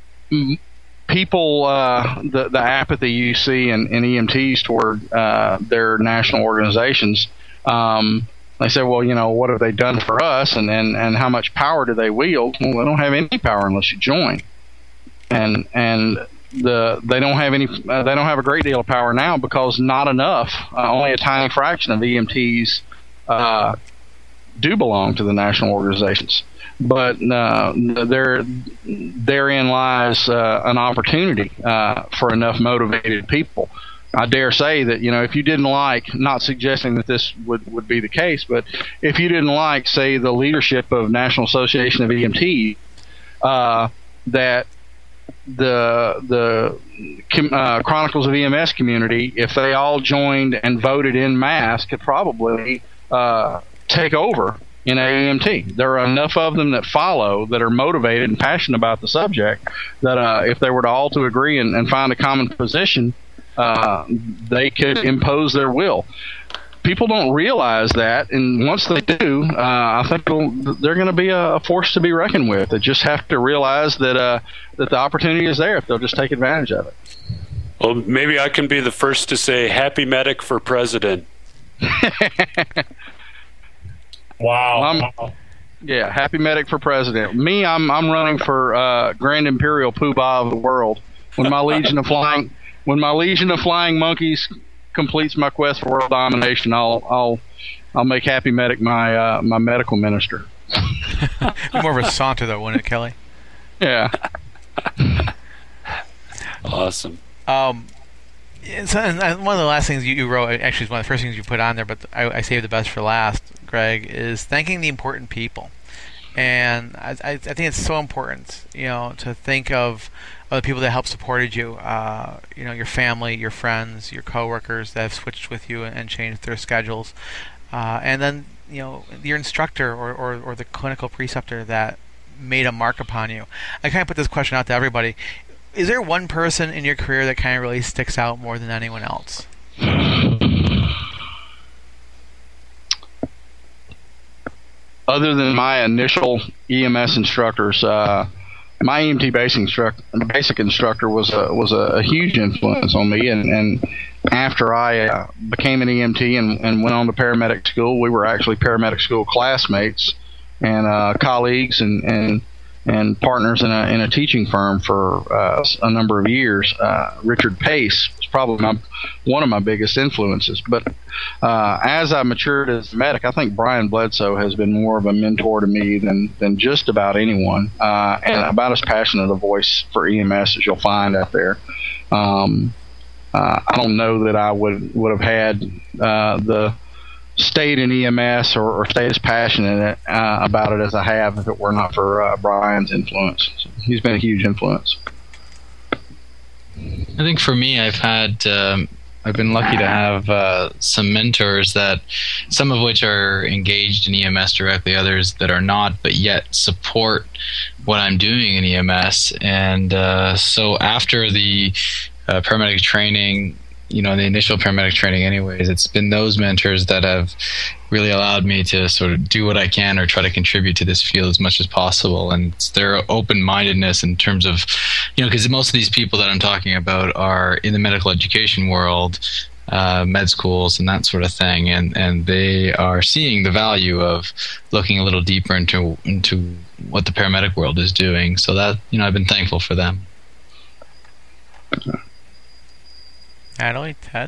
people, uh, the, the apathy you see in, in E M Ts toward uh, their national organizations, Um, they say, well, you know, what have they done for us, and, and, and how much power do they wield? Well, they don't have any power unless you join, and and the they don't have any uh, they don't have a great deal of power now because not enough, uh, only a tiny fraction of E M Ts uh, do belong to the national organizations. But uh, there therein lies uh, an opportunity uh, for enough motivated people I dare say that, you know, if you didn't like, not suggesting that this would, would be the case, but if you didn't like, say, the leadership of National Association of E M T, uh, that the the uh, Chronicles of E M S community, if they all joined and voted en masse, could probably uh, take over in A E M T. There are enough of them that follow, that are motivated and passionate about the subject, that uh, if they were to all to agree and, and find a common position, uh, they could impose their will. People don't realize that, and once they do, uh, I think they're going to be a force to be reckoned with. They just have to realize that uh, that the opportunity is there if they'll just take advantage of it. Well, maybe I can be the first to say "Happy Medic for President." Wow. I'm, yeah, Happy Medic for President. Me, I'm I'm running for uh, Grand Imperial Poobah of the world. When my Legion of Flying, when my Legion of Flying Monkeys completes my quest for world domination, I'll I'll I'll make Happy Medic my uh, my medical minister. More of a saunter, though, wouldn't it, Kelly? Yeah. Awesome. Um, so, and one of the last things you, you wrote, actually, is one of the first things you put on there, but I, I saved the best for last, Greg, is thanking the important people. And I, I, I think it's so important, you know, to think of other people that help supported you, uh, you know, your family, your friends, your coworkers that have switched with you and, and changed their schedules, uh, and then, you know, your instructor or, or, or the clinical preceptor that made a mark upon you. I kind of put this question out to everybody. Is there one person in your career that kind of really sticks out more than anyone else? Other than my initial E M S instructors, uh, my E M T basic instructor, basic instructor was a was a, a huge influence on me. And, and after I uh, became an E M T and, and went on to paramedic school, we were actually paramedic school classmates and uh, colleagues and, and and partners in a in a teaching firm for uh, a number of years. Uh, Richard Pace was probably my, one of my biggest influences. But uh, as I matured as a medic, I think Brian Bledsoe has been more of a mentor to me than than just about anyone, uh, and about as passionate a voice for E M S as you'll find out there. Um, uh, I don't know that I would would have had uh, the stayed in E M S or, or stayed as passionate uh, about it as I have if it were not for uh, Brian's influence. So he's been a huge influence. I think for me, I've had um, I've been lucky to have uh, some mentors that some of which are engaged in E M S directly, others that are not, but yet support what I'm doing in E M S. And uh, so after the uh, paramedic training, you know, the initial paramedic training anyways, it's been those mentors that have really allowed me to sort of do what I can or try to contribute to this field as much as possible. And it's their open-mindedness in terms of, you know, because most of these people that I'm talking about are in the medical education world, uh, med schools and that sort of thing, and, and they are seeing the value of looking a little deeper into into what the paramedic world is doing. So that, you know, I've been thankful for them. Natalie, Ted?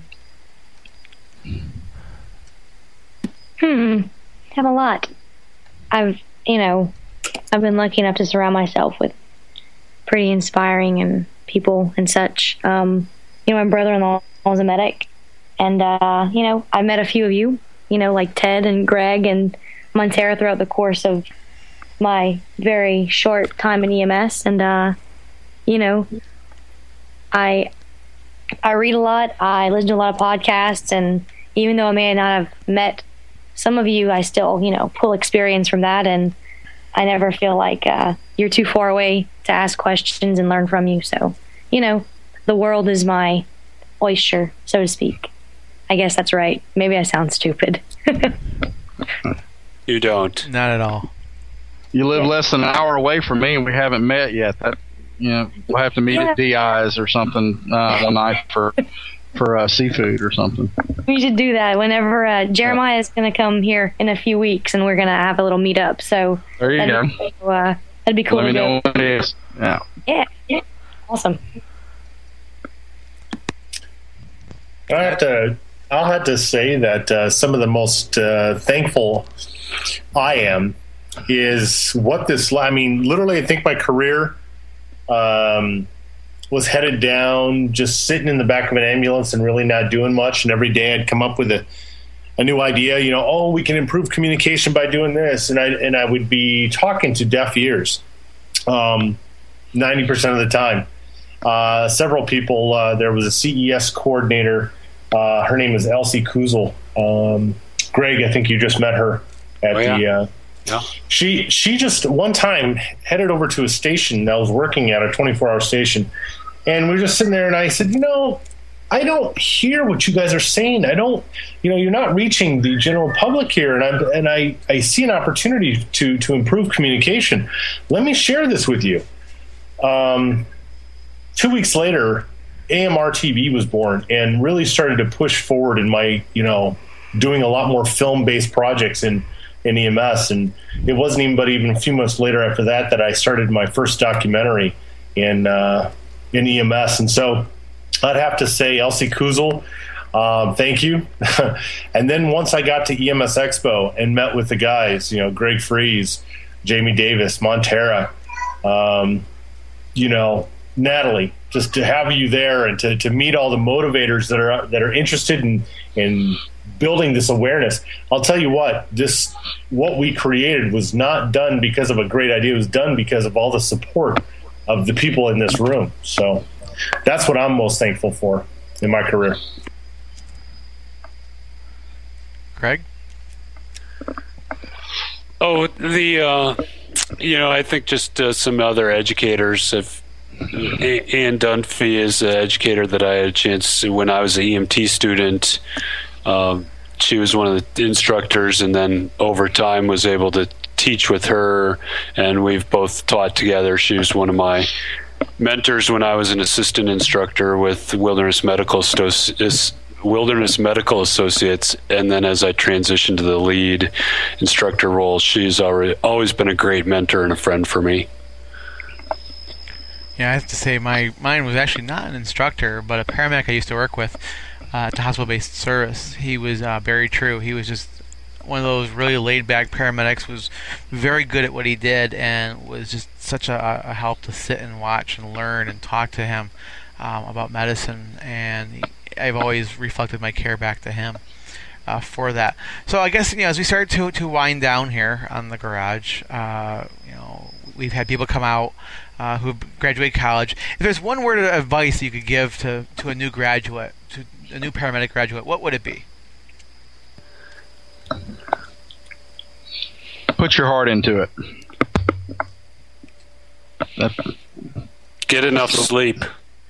Hmm. Have a lot. I've, you know, I've been lucky enough to surround myself with pretty inspiring and people and such. Um, you know, my brother-in-law was a medic, and uh, you know, I met a few of you. You know, like Ted and Greg and Montera throughout the course of my very short time in E M S, and uh, you know, I. I read a lot, I listen to a lot of podcasts, and even though I may not have met some of you, I still, you know, pull experience from that, and I never feel like uh, you're too far away to ask questions and learn from you. So, you know, the world is my oyster, so to speak. I guess that's right. Maybe I sound stupid. You don't. Not at all. You live less than an hour away from me, and we haven't met yet. That, you know, we'll have to meet Yeah. at D I's or something uh, one night for for uh, seafood or something. We should do that whenever uh, Jeremiah is going to come here in a few weeks, and we're going to have a little meetup. So there you that'd go. Be, uh, that'd be cool. Let me to know go. what it is. Yeah. Yeah, yeah, awesome. I have to. I'll have to say that uh, some of the most uh, thankful I am is what this. I mean, literally, I think my career. Um, was headed down, just sitting in the back of an ambulance and really not doing much. And every day I'd come up with a, a new idea, you know, oh, we can improve communication by doing this. And I, and I would be talking to deaf ears um, ninety percent of the time. Uh, several people, uh, there was a C E S coordinator. Uh, her name is Elsie Kuzel. Um, Greg, I think you just met her at oh, yeah. the, uh, Yeah. She she just one time headed over to a station that I was working at, a twenty-four hour station, and we were just sitting there, and I said, you know, I don't hear what you guys are saying. I don't, you know, you're not reaching the general public here, and I and I, I see an opportunity to to improve communication. Let me share this with you. Um, two weeks later, A M R T V was born and really started to push forward in my, you know, doing a lot more film based projects in. in E M S, and it wasn't even but even a few months later after that that I started my first documentary in uh, in E M S. And so I'd have to say Elsie Kuzel, um, thank you. And then once I got to E M S Expo and met with the guys, you know, Greg Freeze, Jamie Davis, Montera, um, you know, Natalie, just to have you there and to, to meet all the motivators that are that are interested in in building this awareness. I'll tell you what, this what we created was not done because of a great idea. It was done because of all the support of the people in this room. So that's what I'm most thankful for in my career. Craig? Oh, the uh, you know, I think just uh, some other educators have. Ann Dunphy is an educator that I had a chance to, when I was an E M T student. Um, she was one of the instructors, and then over time was able to teach with her, and we've both taught together. She was one of my mentors when I was an assistant instructor with Wilderness Medical Associ- Wilderness Medical Associates, and then as I transitioned to the lead instructor role, she's already, always been a great mentor and a friend for me. Yeah, I have to say, my mine was actually not an instructor, but a paramedic I used to work with uh, at the hospital-based service. He was uh, very true. He was just one of those really laid-back paramedics, was very good at what he did, and was just such a, a help to sit and watch and learn and talk to him um, about medicine. And he, I've always reflected my care back to him uh, for that. So I guess, you know, as we start to to wind down here on the garage, uh, you know, we've had people come out Uh, who graduated college. If there's one word of advice you could give to, to a new graduate, to a new paramedic graduate, what would it be? Put your heart into it. That's... Get enough sleep.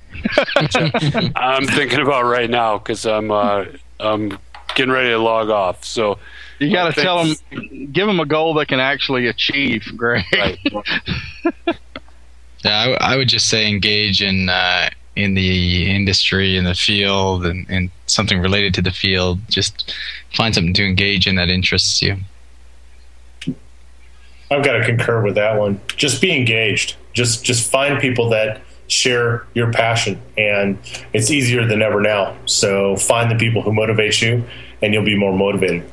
I'm thinking about right now because I'm uh, I'm getting ready to log off. So you got to tell them, give them a goal they can actually achieve, Greg. Right. Yeah, I, w- I would just say engage in uh, in the industry, in the field, and, and something related to the field. Just find something to engage in that interests you. I've got to concur with that one. Just be engaged. Just just find people that share your passion, and it's easier than ever now. So find the people who motivate you, and you'll be more motivated.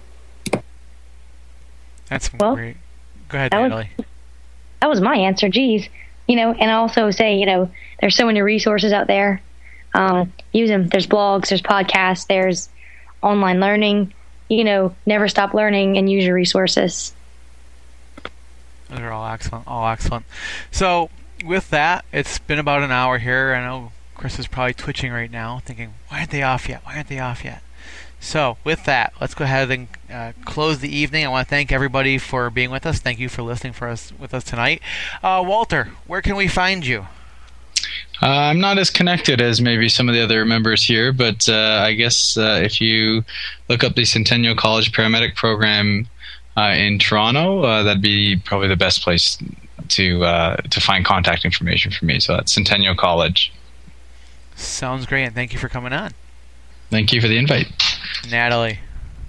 That's well, great. Go ahead, that Natalie. Was, that was my answer. Geez. You know, and I also say, you know, there's so many resources out there. Um, use them. There's blogs, there's podcasts, there's online learning. You know, never stop learning and use your resources. Those are all excellent, all excellent. So, with that, it's been about an hour here. I know Chris is probably twitching right now, thinking, why aren't they off yet? Why aren't they off yet? So, with that, let's go ahead and uh, close the evening. I want to thank everybody for being with us. Thank you for listening for us with us tonight. Uh, Walter, where can we find you? Uh, I'm not as connected as maybe some of the other members here, but uh, I guess uh, if you look up the Centennial College Paramedic Program uh, in Toronto, uh, that'd be probably the best place to uh, to find contact information for me. So that's Centennial College. Sounds great, and thank you for coming on. Thank you for the invite. Natalie,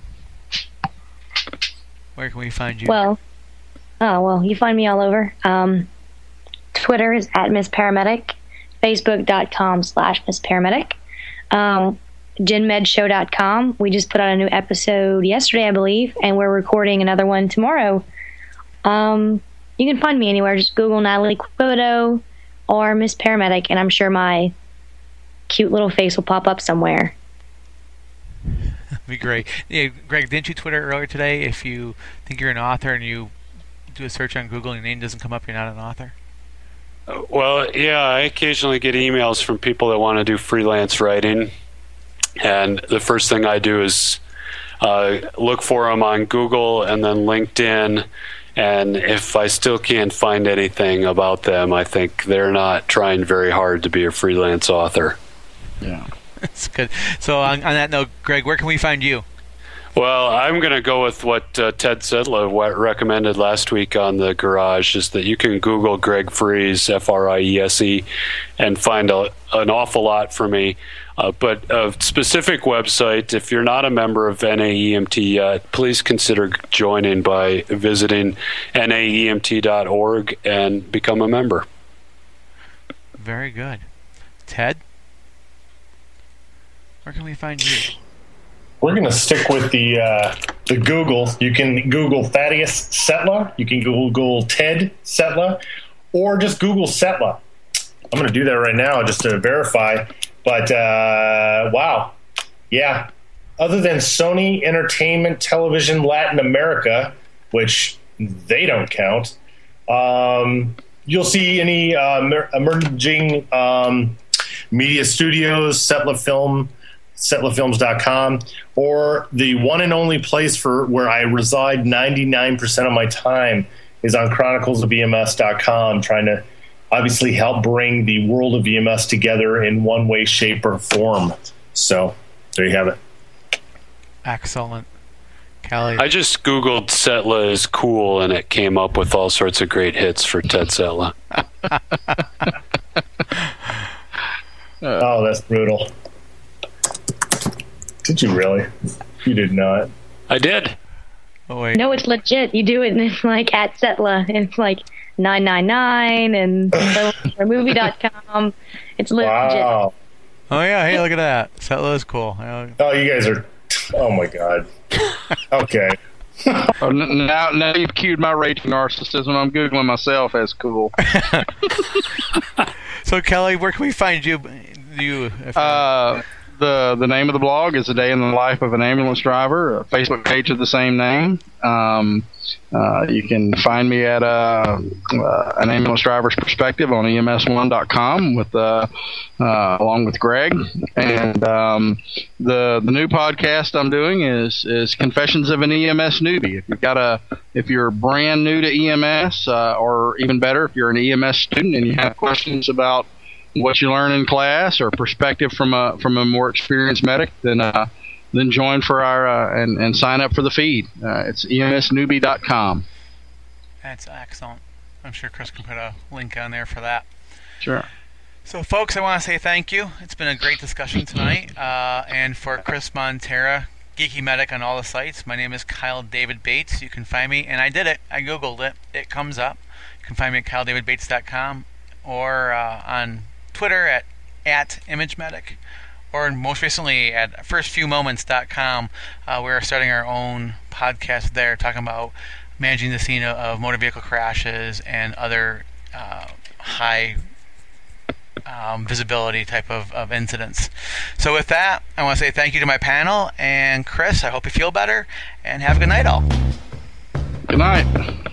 where can we find you? Well, oh, well, you find me all over. Um, Twitter is at Miss Paramedic, Facebook.com slash Miss Paramedic, um, Gen Med Show dot com. We just put out a new episode yesterday, I believe, and we're recording another one tomorrow. Um, you can find me anywhere. Just Google Natalie Quibido or Miss Paramedic, and I'm sure my cute little face will pop up somewhere. That'd be great. Yeah, Greg, didn't you Twitter earlier today if you think you're an author and you do a search on Google and your name doesn't come up, you're not an author? Well, yeah, I occasionally get emails from people that want to do freelance writing, and the first thing I do is uh, look for them on Google and then LinkedIn, and if I still can't find anything about them, I think they're not trying very hard to be a freelance author. Yeah. That's good. So on, on that note, Greg, where can we find you? Well, I'm going to go with what uh, Ted Sedla recommended last week on the Garage, is that you can Google Greg Friese, F R I E S E, and find a, an awful lot for me. Uh, but a specific website, if you're not a member of N A E M T yet, please consider joining by visiting N A E M T dot org and become a member. Very good. Ted? Where can we find you? We're going to stick with the uh, the Google. You can Google Thaddeus Setla. You can Google Ted Setla, or just Google Setla. I'm going to do that right now just to verify. But uh, wow, yeah. Other than Sony Entertainment Television Latin America, which they don't count, um, you'll see any uh, emerging um, media studios, Setla Film. Setla Films dot com, or the one and only place for where I reside ninety-nine percent of my time is on Chronicles of E M S dot com, trying to obviously help bring the world of E M S together in one way, shape, or form. So there you have it. Excellent. Kelly? I just Googled Setla is cool, and it came up with all sorts of great hits for Ted Setla. Oh, that's brutal. Did you really? You did not. I did. Oh, wait. No, it's legit. You do it and it's like at Setla, and it's like nine nine nine and movie dot com. It's legit. Wow. Oh, yeah. Hey, look at that. Setla is cool. Oh, you guys are... Oh, my God. Okay. Oh, n- now, now you've cued my raging narcissism. I'm Googling myself as cool. So, Kelly, where can we find you? You, if uh... The the name of the blog is A Day in the Life of an Ambulance Driver, a Facebook page of the same name. Um, uh, you can find me at uh, uh, An Ambulance Driver's Perspective on E M S one dot com with uh, uh, along with Greg. And um, the the new podcast I'm doing is is Confessions of an E M S Newbie. If you've got a if you're brand new to E M S, uh, or even better, if you're an E M S student and you have questions about what you learn in class or perspective from a from a more experienced medic, then uh, then join for our uh, and and sign up for the feed. Uh, it's E M S newbie dot com. That's excellent. I'm sure Chris can put a link on there for that. Sure. So, folks, I want to say thank you. It's been a great discussion tonight. Uh, and for Chris Montera, Geeky Medic on all the sites, my name is Kyle David Bates. You can find me, and I did it. I Googled it. It comes up. You can find me at kyle david bates dot com or uh, on Twitter at, at ImageMedic, or most recently at first few moments dot com. Uh, we're starting our own podcast there, talking about managing the scene of, of motor vehicle crashes and other uh, high um, visibility type of, of incidents. So with that, I want to say thank you to my panel, and Chris, I hope you feel better, and have a good night all. Good night.